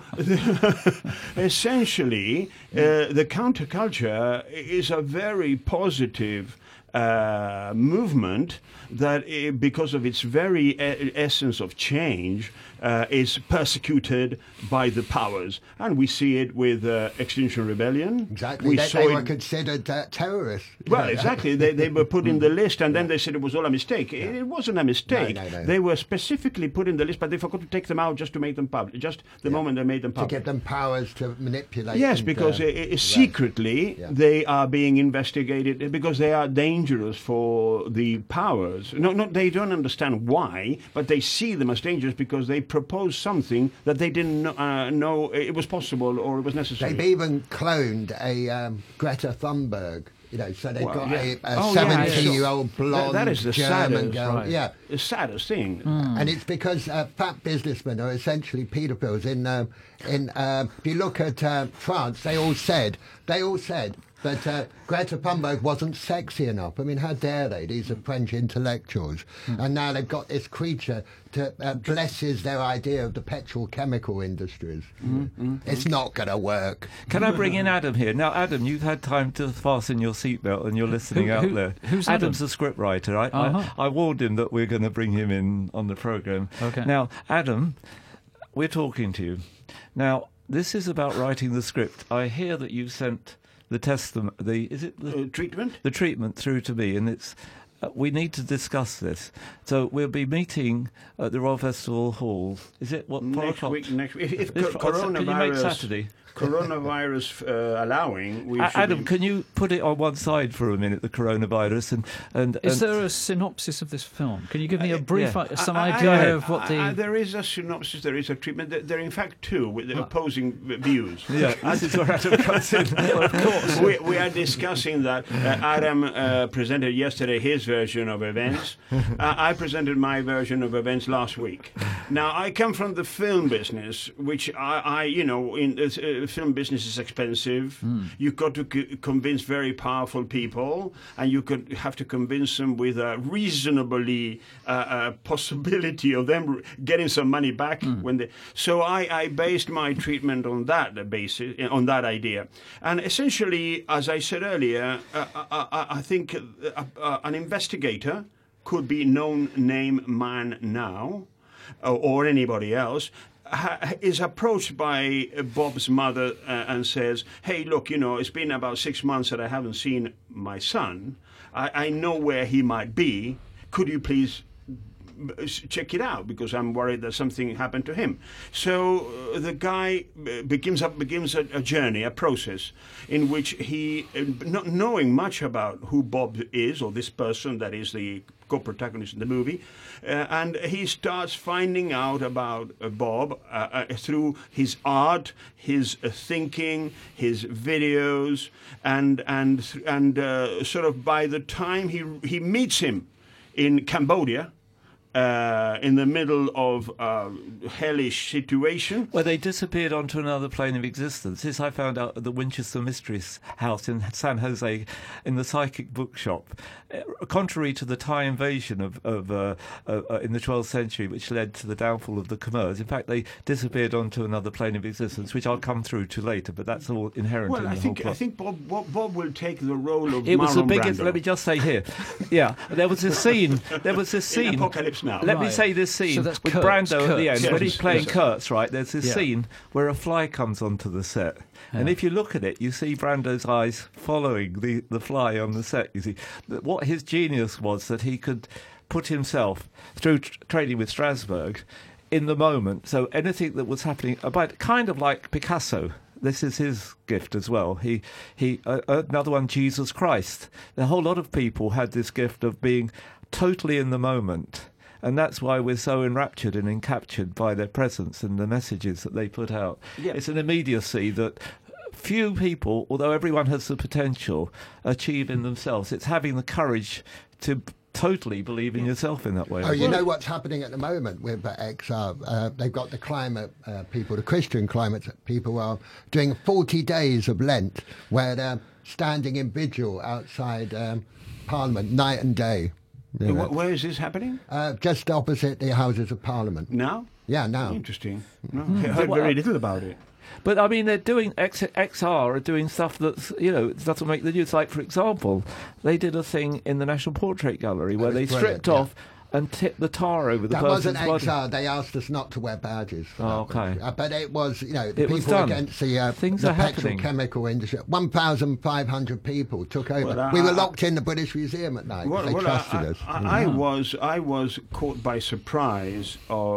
essentially, uh, the counterculture is a very positive uh, movement that, uh, because of its very e- essence of change, uh, is persecuted by the powers. And we see it with uh, Extinction Rebellion. Exactly. We they, saw they it were considered uh, terrorists. Well, exactly. They, they were put in the list, and then they said it was all a mistake. It, it wasn't a mistake. No, no, no. They were specifically put in the list, but they forgot to take them out just to make them public, just the Yeah. moment they made them To public. give them powers to manipulate. Yes, and, because uh, uh, uh, secretly Yeah. they are being investigated because they are dangerous for the powers. No, no, they don't understand why, but they see them as dangerous because they propose something that they didn't know, uh, know it was possible or it was necessary. They've even cloned a um, Greta Thunberg. You know, so they've Well, got yeah. a Oh, yeah, yeah, seventeen-year-old sure. blonde That- that is the German saddest, girl. right. Yeah, The saddest thing. and it's because uh, fat businessmen are essentially paedophiles. In um, in um, if you look at uh, France, they all said they all said that uh, Greta Thunberg wasn't sexy enough. I mean, how dare they? These are French intellectuals, and now they've got this creature to uh, blesses their idea of the petrochemical industries. Mm-hmm. It's not going to work. Can I bring in Adam here? Now, Adam, you've had time to fasten your seatbelt and you're listening Who- out who- there. who's Adam's Adam? a scriptwriter. I, Uh-huh. I, I warned him that we're going to bring him in on the programme. Okay. Now, Adam, we're talking to you. Now, this is about writing the script. I hear that you sent the testament, the, is it the, Uh, treatment? the treatment through to me, and it's uh, we need to discuss this. So we'll be meeting at the Royal Festival Hall. Is it what four Next o'clock? week, next week. If, if This- co- Can you make coronavirus, Saturday? coronavirus uh, allowing, we A- should Adam, be- can you put it on one side for a minute, the coronavirus, and and, Is and there a synopsis of this film? Can you give me a brief, yeah. uh, some I- I- idea I- of what I- the... I- there is a synopsis, there is a treatment. There, there are in fact two with the Ah. opposing v- views. yeah, this is where Adam comes in. Well, of course. we, we are discussing that. Uh, Adam uh, presented yesterday his version of events. uh, I presented my version of events last week. Now, I come from the film business, which I, I you know, in uh, uh, film business is expensive. Mm. You've got to c- convince very powerful people, and you could have to convince them with a reasonably uh, uh, possibility of them r- getting some money back Mm. when they. So I, I based my treatment on that basis, on that idea, and essentially, as I said earlier, uh, I, I, I think uh, uh, an investigator could be known name man now, or, or anybody else. Ha, is approached by uh, Bob's mother uh, and says, "Hey, look, you know, it's been about six months that I haven't seen my son. I, I know where he might be. Could you please check it out, because I'm worried that something happened to him." So uh, the guy uh, begins up begins a, a journey, a process in which he, uh, not knowing much about who Bob is, or this person that is the co-protagonist in the movie, uh, and he starts finding out about uh, Bob uh, uh, through his art, his uh, thinking, his videos, and and and uh, sort of by the time he he meets him in Cambodia, uh, in the middle of a hellish situation. Well, they disappeared onto another plane of existence. This I found out at the Winchester Mysteries House in San Jose, in the psychic bookshop. Uh, contrary to the Thai invasion of, of uh, uh, uh, in the twelfth century, which led to the downfall of the Khmers, in fact, they disappeared onto another plane of existence, which I'll come through to later. But that's all inherent Well, in I the think whole plot. I think Bob, Bob Bob will take the role of It was the Marlon biggest. Brando. Let me just say here, yeah, there was a scene. There was this in scene. Apocalypse Now. Let me Right. say this scene So that's with Kurtz, Brando at the Kurtz. end when Yes, he's playing yes. Kurtz. Right, there's this Yeah. scene where a fly comes onto the set, and Yeah. if you look at it, you see Brando's eyes following the the fly on the set. You see that what his genius was, that he could put himself through tr- training with Strasbourg in the moment. So anything that was happening, about kind of like Picasso. This is his gift as well. He, he, uh, another one, Jesus Christ. A whole lot of people had this gift of being totally in the moment, and that's why we're so enraptured and encaptured by their presence and the messages that they put out. Yeah. It's an immediacy that few people, although everyone has the potential, achieve in themselves. It's having the courage to totally believe in yourself in that way. Oh, you know what's happening at the moment with uh, X R? Uh, they've got the climate uh, people, the Christian climate people are doing forty days of Lent where they're standing in vigil outside um, Parliament night and day. You know. Wh- Where is this happening? Uh, just opposite the Houses of Parliament. Now? Yeah, now. Interesting. No, I heard very little about it. But I mean, they're doing X, XR are doing stuff that's, you know, it doesn't make the news. Like, for example, they did a thing in the National Portrait Gallery where was they brilliant, stripped yeah. off and tipped the tar over the That person's wasn't body. X R. They asked us not to wear badges. For Oh, that one. okay. Uh, but it was, you know, the It was people done. against the, uh, Things the are happening. petrochemical industry. one thousand five hundred people took over. Well, I- we were I- locked in the British Museum at night. 'Cause they trusted I, us. I, you know. I was I was caught by surprise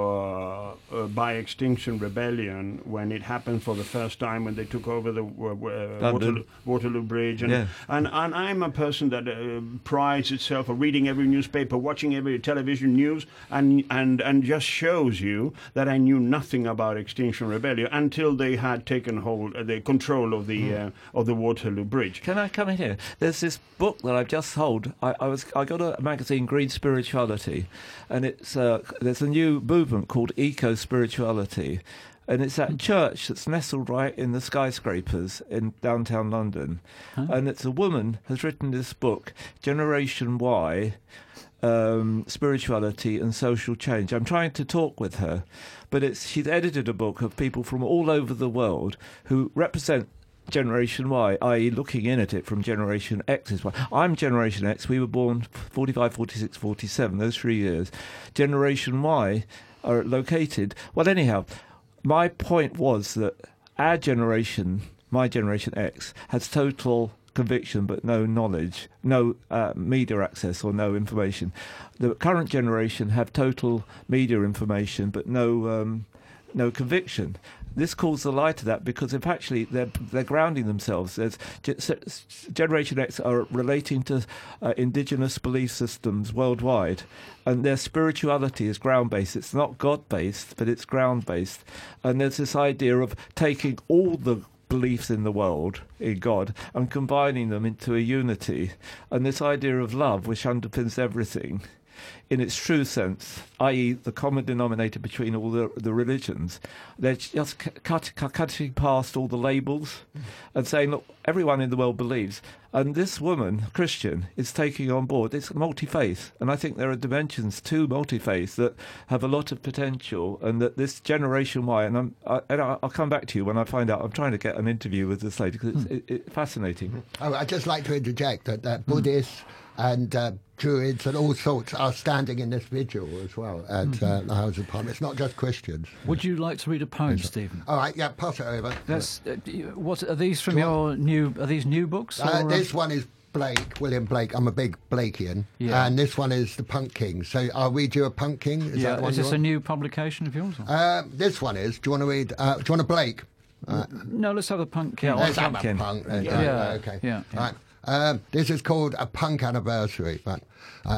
uh, uh, by Extinction Rebellion when it happened for the first time, when they took over the uh, uh, Waterloo, Waterloo Bridge, and, Yeah. and and I'm a person that uh, prides itself on reading every newspaper, watching every television news, and and and just shows you that I knew nothing about Extinction Rebellion until they had taken hold, uh, the control of the Hmm. uh, of the Waterloo Bridge. Can I come in here? There's this book that I've just sold. I, I was I got a magazine, Green Spirituality, and it's uh, there's a new movement called Eco Spirituality, and it's that church that's nestled right in the skyscrapers in downtown London, and it's a woman has written this book, Generation Y. Um, spirituality and social change. I'm trying to talk with her, but it's she's edited a book of people from all over the world who represent Generation Y, that is looking in at it from Generation X's way. I'm Generation X. We were born forty-five, forty-six, forty-seven, those three years. Generation Y are located... Well, anyhow, my point was that our generation, my Generation X, has total conviction but no knowledge, no uh, media access or no information. The current generation have total media information but no um, no conviction. This calls the light to that because if actually they're they're grounding themselves. There's Generation X are relating to uh, indigenous belief systems worldwide, and their spirituality is ground based. It's not God based, but it's ground based. And there's this idea of taking all the beliefs in the world in God and combining them into a unity, and this idea of love, which underpins everything in its true sense, that is the common denominator between all the, the religions. They're just cut, cut, cutting past all the labels and saying, look, everyone in the world believes. And this woman, Christian, is taking on board. It's multi-faith. And I think there are dimensions to multi-faith that have a lot of potential, and that this Generation Y, and, I'm, I, and I'll come back to you when I find out. I'm trying to get an interview with this lady because it's mm. it, it, fascinating. Oh, I'd just like to interject that, that Buddhists mm. and uh, Druids and all sorts are standing in this vigil as well at mm-hmm. uh, the House of Parliament. It's not just Christians. Would you like to read a poem, Stephen? All right, yeah, pass it over. That's, uh, what are these from your new? Are these new books? Uh, or, this one is Blake, William Blake. I'm a big Blakean, yeah. And this one is the Punk King. So I'll read you a Punk King. Is yeah, that one is this a new publication of yours? Uh, this one is. Do you want to read? Uh, do you want a Blake? Uh, no, let's have a Punk King. Yeah, let's have a Punk. Uh, yeah. yeah. Okay. Yeah. yeah. Right. Um, this is called A Punk Anniversary. Right. Uh,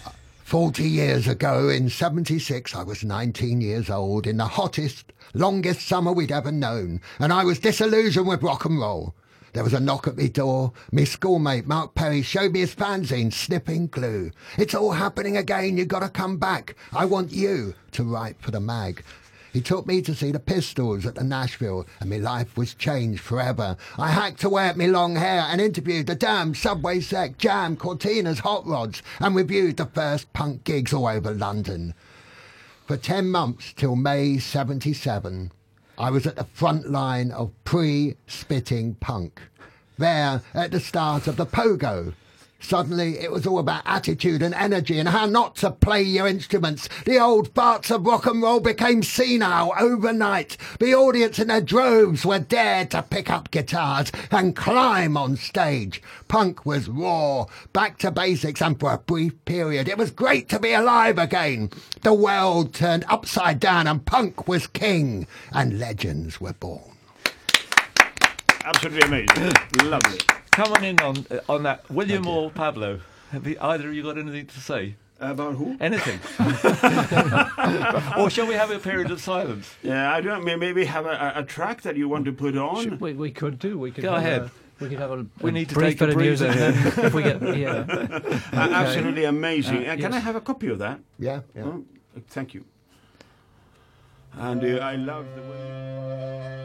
Forty years ago, in seventy-six, I was nineteen years old, in the hottest, longest summer we'd ever known, and I was disillusioned with rock and roll. There was a knock at me door. Me schoolmate, Mark Perry, showed me his fanzine, Snipping Glue. It's all happening again, you gotta come back. I want you to write for the mag. He took me to see the Pistols at the Nashville, and my life was changed forever. I hacked away at me long hair and interviewed the Damn, Subway Sec, Jam, Cortinas, Hot Rods, and reviewed the first punk gigs all over London. For ten months, till May seventy-seven, I was at the front line of pre-spitting punk. There, at the start of the pogo. Suddenly, it was all about attitude and energy and how not to play your instruments. The old farts of rock and roll became senile overnight. The audience in their droves were dared to pick up guitars and climb on stage. Punk was raw, back to basics, and for a brief period, it was great to be alive again. The world turned upside down and punk was king, and legends were born. Absolutely amazing. Lovely. Come on in on uh, on that. William or Pablo? Have you, either of you got anything to say? About who? Anything. Or shall we have a period of silence? Yeah, I don't know. Maybe have a, a track that you want to put on? Should we, we could do. We could Go ahead. A, we could have a, we a need to brief take a bit of music breather. if we get, yeah. Uh, absolutely amazing. Uh, uh, can yes. I have a copy of that? Yeah, yeah. Oh, thank you. And uh, I love the way...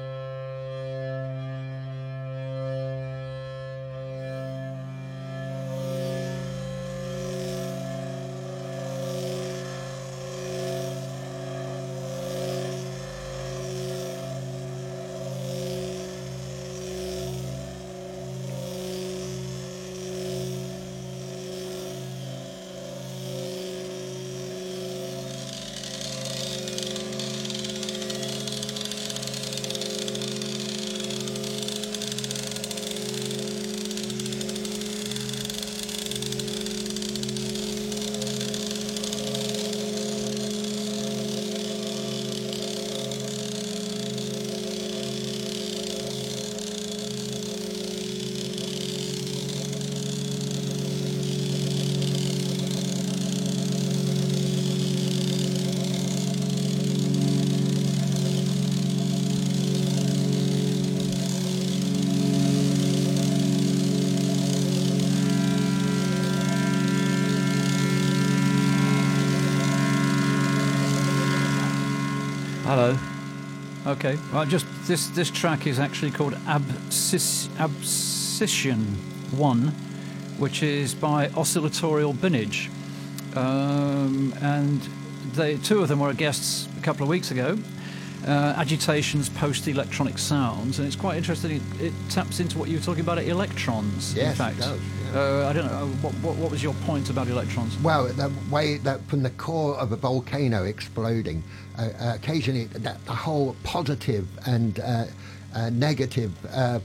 Hello. Okay. Well, just this this track is actually called Abscis, Abscission One, which is by Oscillatorial Binage, um, and they two of them were guests a couple of weeks ago. Uh, Agitation's post-electronic sounds, and it's quite interesting. It, it taps into what you were talking about, electrons. Yes, in fact. it does. Yeah. Uh, I don't know. What, what, what was your point about electrons? Well, the way that from the core of a volcano exploding, uh, uh, occasionally that the whole positive and uh, uh, negative uh,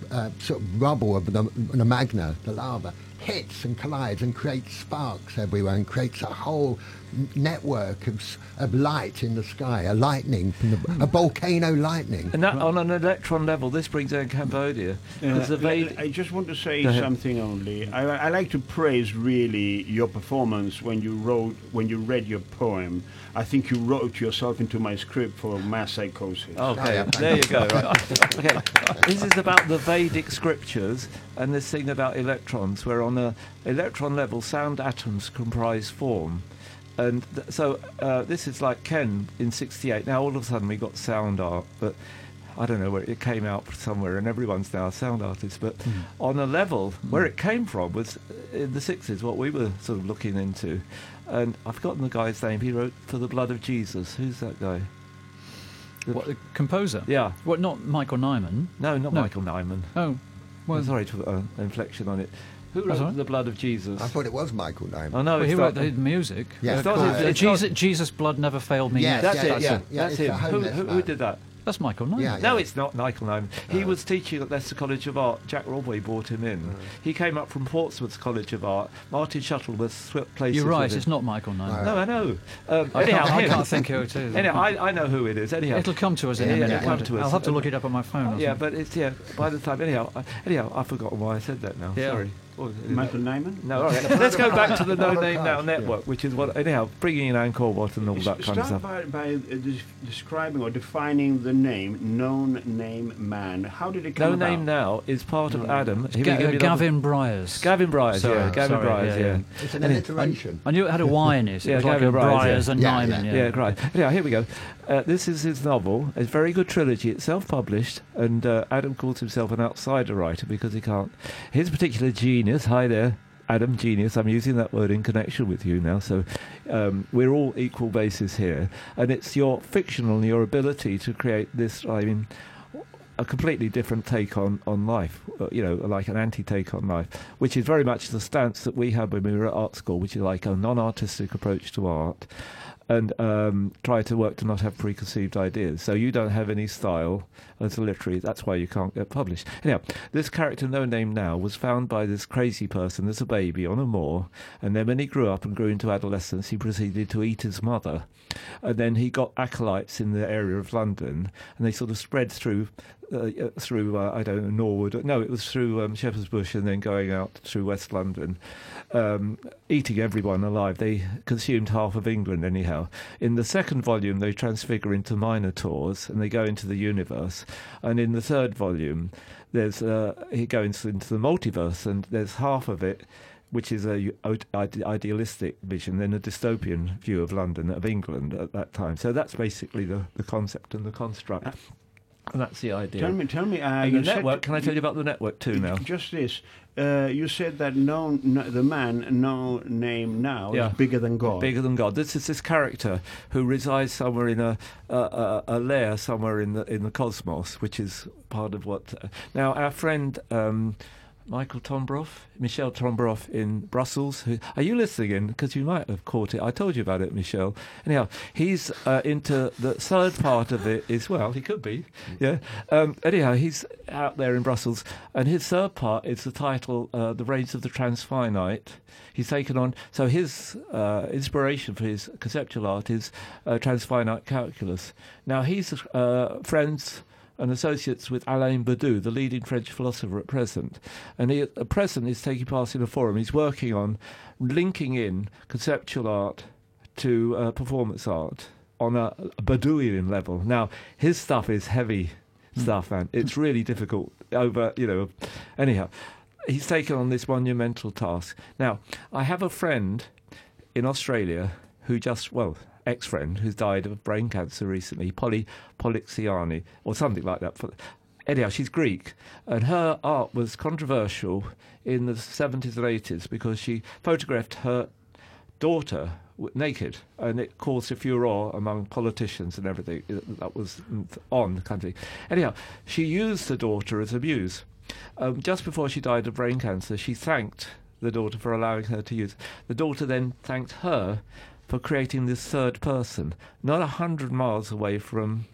uh, sort of rubble of the, the magma, the lava, hits and collides and creates sparks everywhere and creates a whole n- network of, s- of light in the sky, a lightning, from the, a volcano lightning. And that, on an electron level, this brings down Cambodia. 'Cause the Uh, Ved- I just want to say Go ahead. something only. I, I like to praise really your performance when you wrote, when you read your poem. I think you wrote yourself into my script for mass psychosis. Okay, yeah. there you go. Right. Okay, this is about the Vedic scriptures and this thing about electrons, where on a electron level, sound atoms comprise form. And th- so uh, this is like Ken in sixty-eight. Now all of a sudden we got sound art, but I don't know where it came out somewhere, and everyone's now a sound artist. But Mm. on a level where it came from was in the sixties, what we were sort of looking into. And I've forgotten the guy's name. He wrote For the Blood of Jesus. Who's that guy? The- What, the composer? Yeah. What, not Michael Nyman? No, not No. Michael Nyman. Oh, Well, well, sorry to put an inflection on it. Who That's wrote all right. The Blood of Jesus? I thought it was Michael Nyman. Oh, no, well, it's he not. wrote the music. Yeah, It's of not course. his- Uh, it's Jesus, not- Jesus' blood never failed me Yes, yet. That's yeah, it. yeah, yeah, That's it's him. a Who, homeless who, who man. did that? That's Michael Nyman. Yeah, No, it's not Michael Nyman. He Oh. was teaching at Leicester College of Art. Jack Rodway brought him in. He came up from Portsmouth College of Art. Martin Shuttleworth swept places You're right, with him. it's not Michael Nyman. No, I know. Um, I, anyhow, can't, I him. can't think who it is. Anyhow, I, I know who it is. Anyhow, It'll come to us in Yeah, a yeah, minute. it'll won't come it? to us. I'll have to look it up on my phone. or yeah, something. but it's yeah. By the time, anyhow, I, anyhow, I've forgotten why I said that now. Yeah. Sorry. What was it? Michael Nyman? No, all right. Let's go back to the No Another Name cast, Now yeah. network, which is what, anyhow, bringing in Angkor Wat and all that S- kind of Start stuff. by, by uh, des- describing or defining the name Known Name Man. How did it No come about? Name Now is part of No. Adam. Here we Ga- go, uh, we Gavin Bryars. Gavin Bryars, Sorry, yeah. Gavin sorry, Bryars, yeah, yeah. yeah. It's an Any- alliteration. I knew it had a Y in it. It Yeah, was like Gavin a Bryars, Bryars yeah. and Yeah, Nyman. yeah. Yeah, Yeah, great. Yeah, here we go. Uh, this is his novel. It's a very good trilogy. It's self-published, and uh, Adam calls himself an outsider writer because he can't. His particular genius, hi there, Adam, genius. I'm using that word in connection with you now, so um, we're all equal basis here. And it's your fictional and your ability to create this, I mean, a completely different take on, on life, uh, you know, like an anti-take on life, which is very much the stance that we had when we were at art school, which is like a non-artistic approach to art, and um, try to work to not have preconceived ideas. So you don't have any style as a literary, that's why you can't get published. Anyhow, this character, No Name Now, was found by this crazy person as a baby on a moor, and then when he grew up and grew into adolescence, he proceeded to eat his mother. And then he got acolytes in the area of London, and they sort of spread through uh, uh, through uh, I don't know, Norwood. No, it was through um, Shepherd's Bush, and then going out through West London, um, eating everyone alive. They consumed half of England anyhow. In the second volume, they transfigure into minotaurs, and they go into the universe. And in the third volume, there's uh, he goes into the multiverse, and there's half of it which is a ide- idealistic vision, then a dystopian view of London, of England at that time. So that's basically the, the concept and the construct. And that's the idea. Tell me, tell me. Uh, And you the said- network, can I tell you about the network too now? Just this. Uh, you said that no, no, the man, No Name Now, Yeah. is bigger than God. Bigger than God. This is this character who resides somewhere in a a, a, a lair somewhere in the in the cosmos, which is part of what. Uh, now our friend. Um, Michael Tombroff, Michel Tombroff in Brussels. Who, are you listening in? Because you might have caught it. I told you about it, Michel. Anyhow, he's uh, into the third part of it as well. He could be, yeah. Um, anyhow, he's out there in Brussels, and his third part is the title, uh, "The Reigns of the Transfinite." He's taken on. So his uh, inspiration for his conceptual art is uh, transfinite calculus. Now he's uh, friends and associates with Alain Badiou, the leading French philosopher at present. And he, at present, is taking part in a forum. He's working on linking in conceptual art to uh, performance art on a, a Badouian level. Now, his stuff is heavy stuff, and it's really difficult over, you know. Anyhow, he's taken on this monumental task. Now, I have a friend in Australia who just, well, ex-friend who's died of brain cancer recently, Polly Polixiani, or something like that. Anyhow, she's Greek, and her art was controversial in the seventies and eighties because she photographed her daughter w- naked, and it caused a furore among politicians and everything. That was on the country. Anyhow, she used the daughter as a muse. Um, just before she died of brain cancer, she thanked the daughter for allowing her to use. The daughter then thanked her for creating this third person, not a hundred miles away from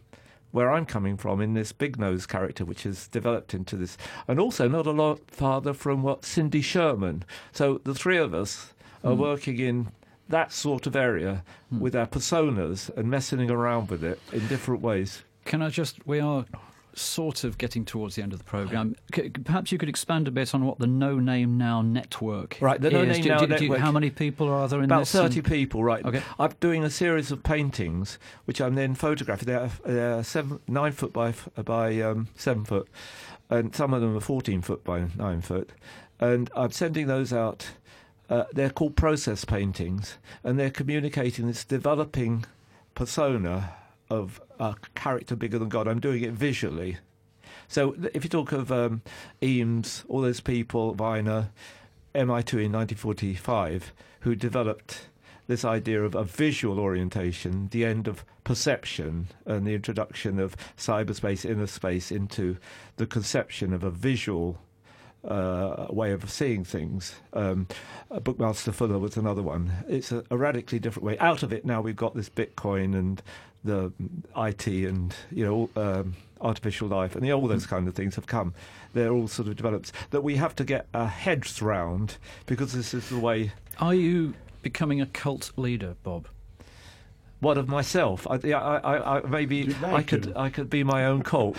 where I'm coming from in this Big Nose character, which has developed into this, and also not a lot farther from what Cindy Sherman. So the three of us are Mm. working in that sort of area Mm. with our personas and messing around with it in different ways. Can I just, we are sort of getting towards the end of the programme. C- perhaps you could expand a bit on what the No Name Now network Right, the is. No Name Do- Now do- do- network- How many people are there in About this? thirty and- people, right. Okay. I'm doing a series of paintings, which I'm then photographing. They're, they're seven, nine foot by, f- by um, seven foot, and some of them are fourteen foot by nine foot. And I'm sending those out. Uh, they're called process paintings, and they're communicating this developing persona of a character bigger than God. I'm doing it visually. So th- if you talk of um, Eames, all those people, Viner, M I two in nineteen forty-five, who developed this idea of a visual orientation, the end of perception, and the introduction of cyberspace, inner space into the conception of a visual uh, way of seeing things. Um, uh, Bookmaster Fuller was another one. It's a, a radically different way. Out of it now we've got this Bitcoin and the I T and, you know, um, artificial life, and all those kind of things have come. They're all sort of developed that we have to get our heads round, because this is the way. Are you becoming a cult leader, Bob? What of myself? I, yeah, I, I, I maybe You'd like I could to. I could be my own cult.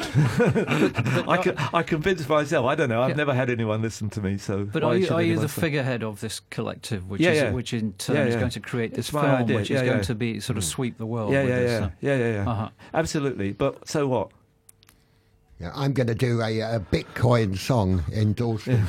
I could I convince myself. I don't know. I've Yeah. never had anyone listen to me. So, But why are you, should are you anyone the say- figurehead of this collective, which Yeah, is yeah. which in turn Yeah, is yeah. going to create this It's my film, idea. which Yeah, is going yeah. to be sort of sweep the world? Yeah, with yeah, this, yeah, uh, yeah, yeah, yeah. Uh-huh. Absolutely. But so what? Yeah, I'm going to do a, a Bitcoin song endorsement.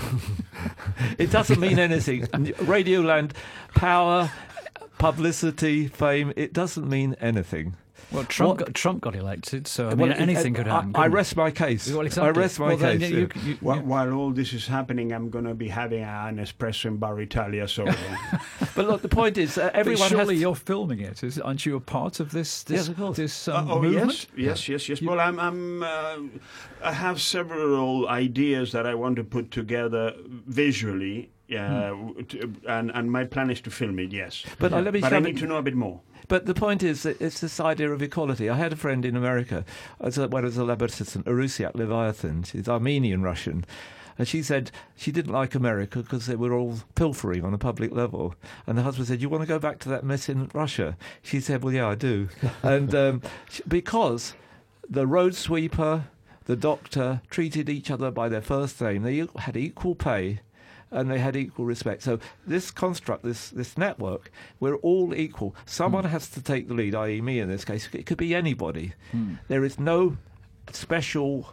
It doesn't mean anything. Radioland, power, publicity, fame. It doesn't mean anything. Well, Trump What- got, Trump got elected, so I mean, Well, it- anything uh, could I- happen. I, couldn't it? rest my case. Well, exactly. I rest my Well, then case. you- yeah. you- While, yeah. while all this is happening, I'm going to be having an espresso in Bar Italia. So uh, But look, the point is, uh, But everyone surely has. you're filming it, is, aren't you a part of this? This, Yes, of course. this Uh, um, oh movement? yes, yes, yes, yes. Well, I'm, I'm, uh, I have several ideas that I want to put together visually, uh, Hmm. to, and and my plan is to film it. Yes, But uh, let me but I shove need it- to know a bit more. But the point is that it's this idea of equality. I had a friend in America, as a, when I was a lab assistant, Arusiak Leviathan. She's Armenian Russian. And she said she didn't like America because they were all pilfering on a public level. And the husband said, "You want to go back to that mess in Russia?" She said, "Well, yeah, I do." and um, sh- because the road sweeper, the doctor treated each other by their first name, they had equal pay. And they had equal respect. So this construct, this this network, we're all equal. Someone has to take the lead, that is me in this case. It could be anybody. Hmm. There is no special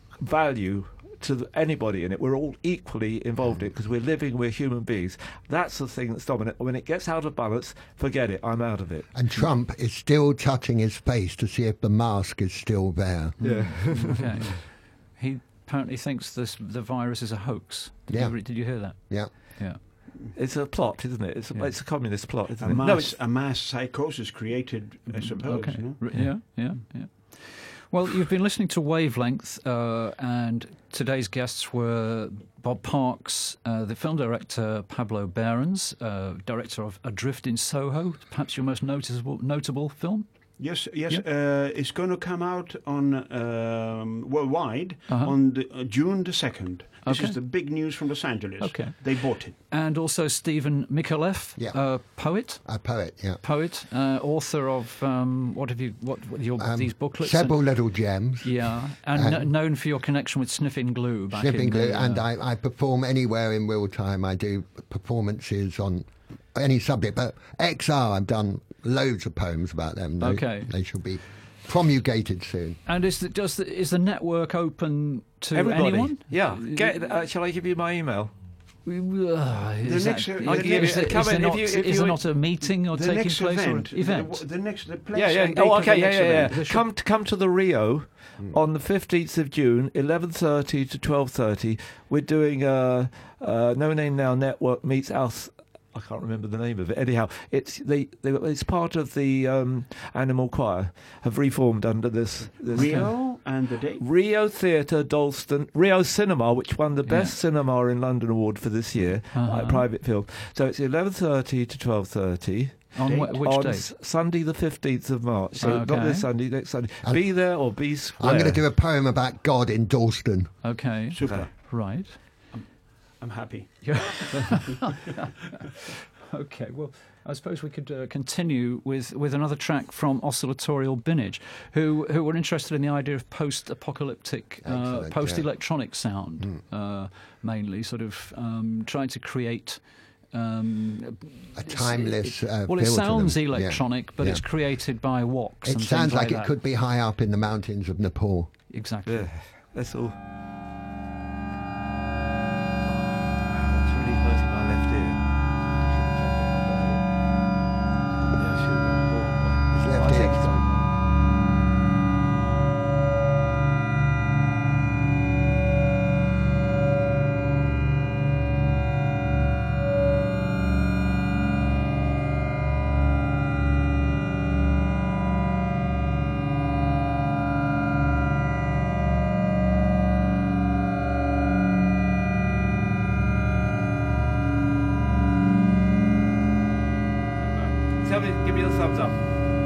value to th- anybody in it. We're all equally involved in it because we're living, we're human beings. That's the thing that's dominant. When it gets out of balance, forget it. I'm out of it. And Trump is still touching his face to see if the mask is still there. Yeah. Okay. He apparently thinks this the virus is a hoax. Did, Yeah. you, re- did you hear that? Yeah. Yeah. It's a plot, isn't it? It's a, Yeah. it's a communist plot, isn't A it? mass, No, it's, a mass psychosis created, I suppose. Okay. no? R- Yeah, yeah, yeah. Well, you've been listening to Wavelength, uh, and today's guests were Bob Parks, uh, the film director Pablo Behrens, uh, director of Adrift in Soho, perhaps your most noticeable notable film. Yes, yes. Uh, it's going to come out on um, worldwide Uh-huh. on the, uh, June the second. This Okay. is the big news from Los Angeles. Okay. They bought it. And also Stephen Micallef, Yeah. uh, poet, A poet, yeah. poet, uh, author of um, what have you? What, what your Um, these booklets? Several little gems. Yeah, and And- kn- known for your connection with Sniffing Glue. Back Sniffing in glue, the, uh, and I, I perform anywhere in real time. I do performances on any subject, but X R, I've done loads of poems about them. They, Okay. they shall be promulgated soon. And is the, does the, is the network open to everybody. anyone? Yeah. Get, uh, shall I give you my email? Uh, is next- that- the is next- there- come is there in, if not- you- if is you- there not a meeting or The taking next place event, or an event? The, the next, the place Yeah, yeah. and date Oh, of the okay, yeah, next yeah, yeah. event. The show- Come to come to the Rio on the fifteenth of June, eleven thirty to twelve thirty. We're doing uh, uh, No Name Now Network meets us. I can't remember the name of it. Anyhow, it's the, the it's part of the um, Animal Choir have reformed under this. this Rio and the date. Rio Theatre, Dalston, Rio Cinema, which won the Best Cinema in London award for this year, Uh-huh. uh, private film. So it's eleven thirty to twelve thirty. On date? wh- which on date? S- Sunday the fifteenth of March. So Okay. not this Sunday, next Sunday. And- be there or be square. I'm going to do a poem about God in Dalston. Okay. Super. Right. I'm happy. Okay, well, I suppose we could uh, continue with, with another track from Oscillatorial Binage, who who were interested in the idea of post-apocalyptic, uh, Excellent, post-electronic sound, uh, mainly, sort of um, trying to create... Um, A timeless it- uh, well, it feel to them. sounds Yeah. electronic, but Yeah. it's created by woks. It and sounds things like, like it could be high up in the mountains of Nepal. Exactly. Yeah, that's all. Wow, that's really hurting my left ear. Yeah, I should have done more. His Why- left why is ear. it so low? Tell me, give me a thumbs up.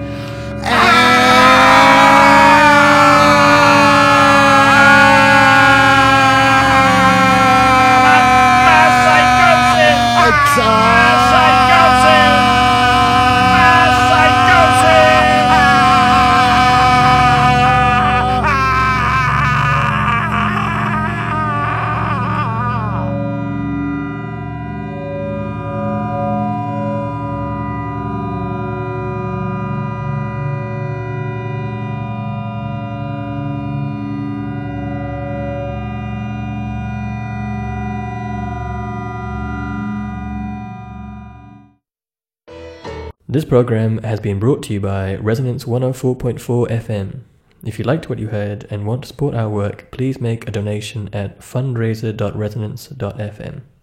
This program has been brought to you by Resonance one oh four point four F M. If you liked what you heard and want to support our work, please make a donation at fundraiser dot resonance dot f m.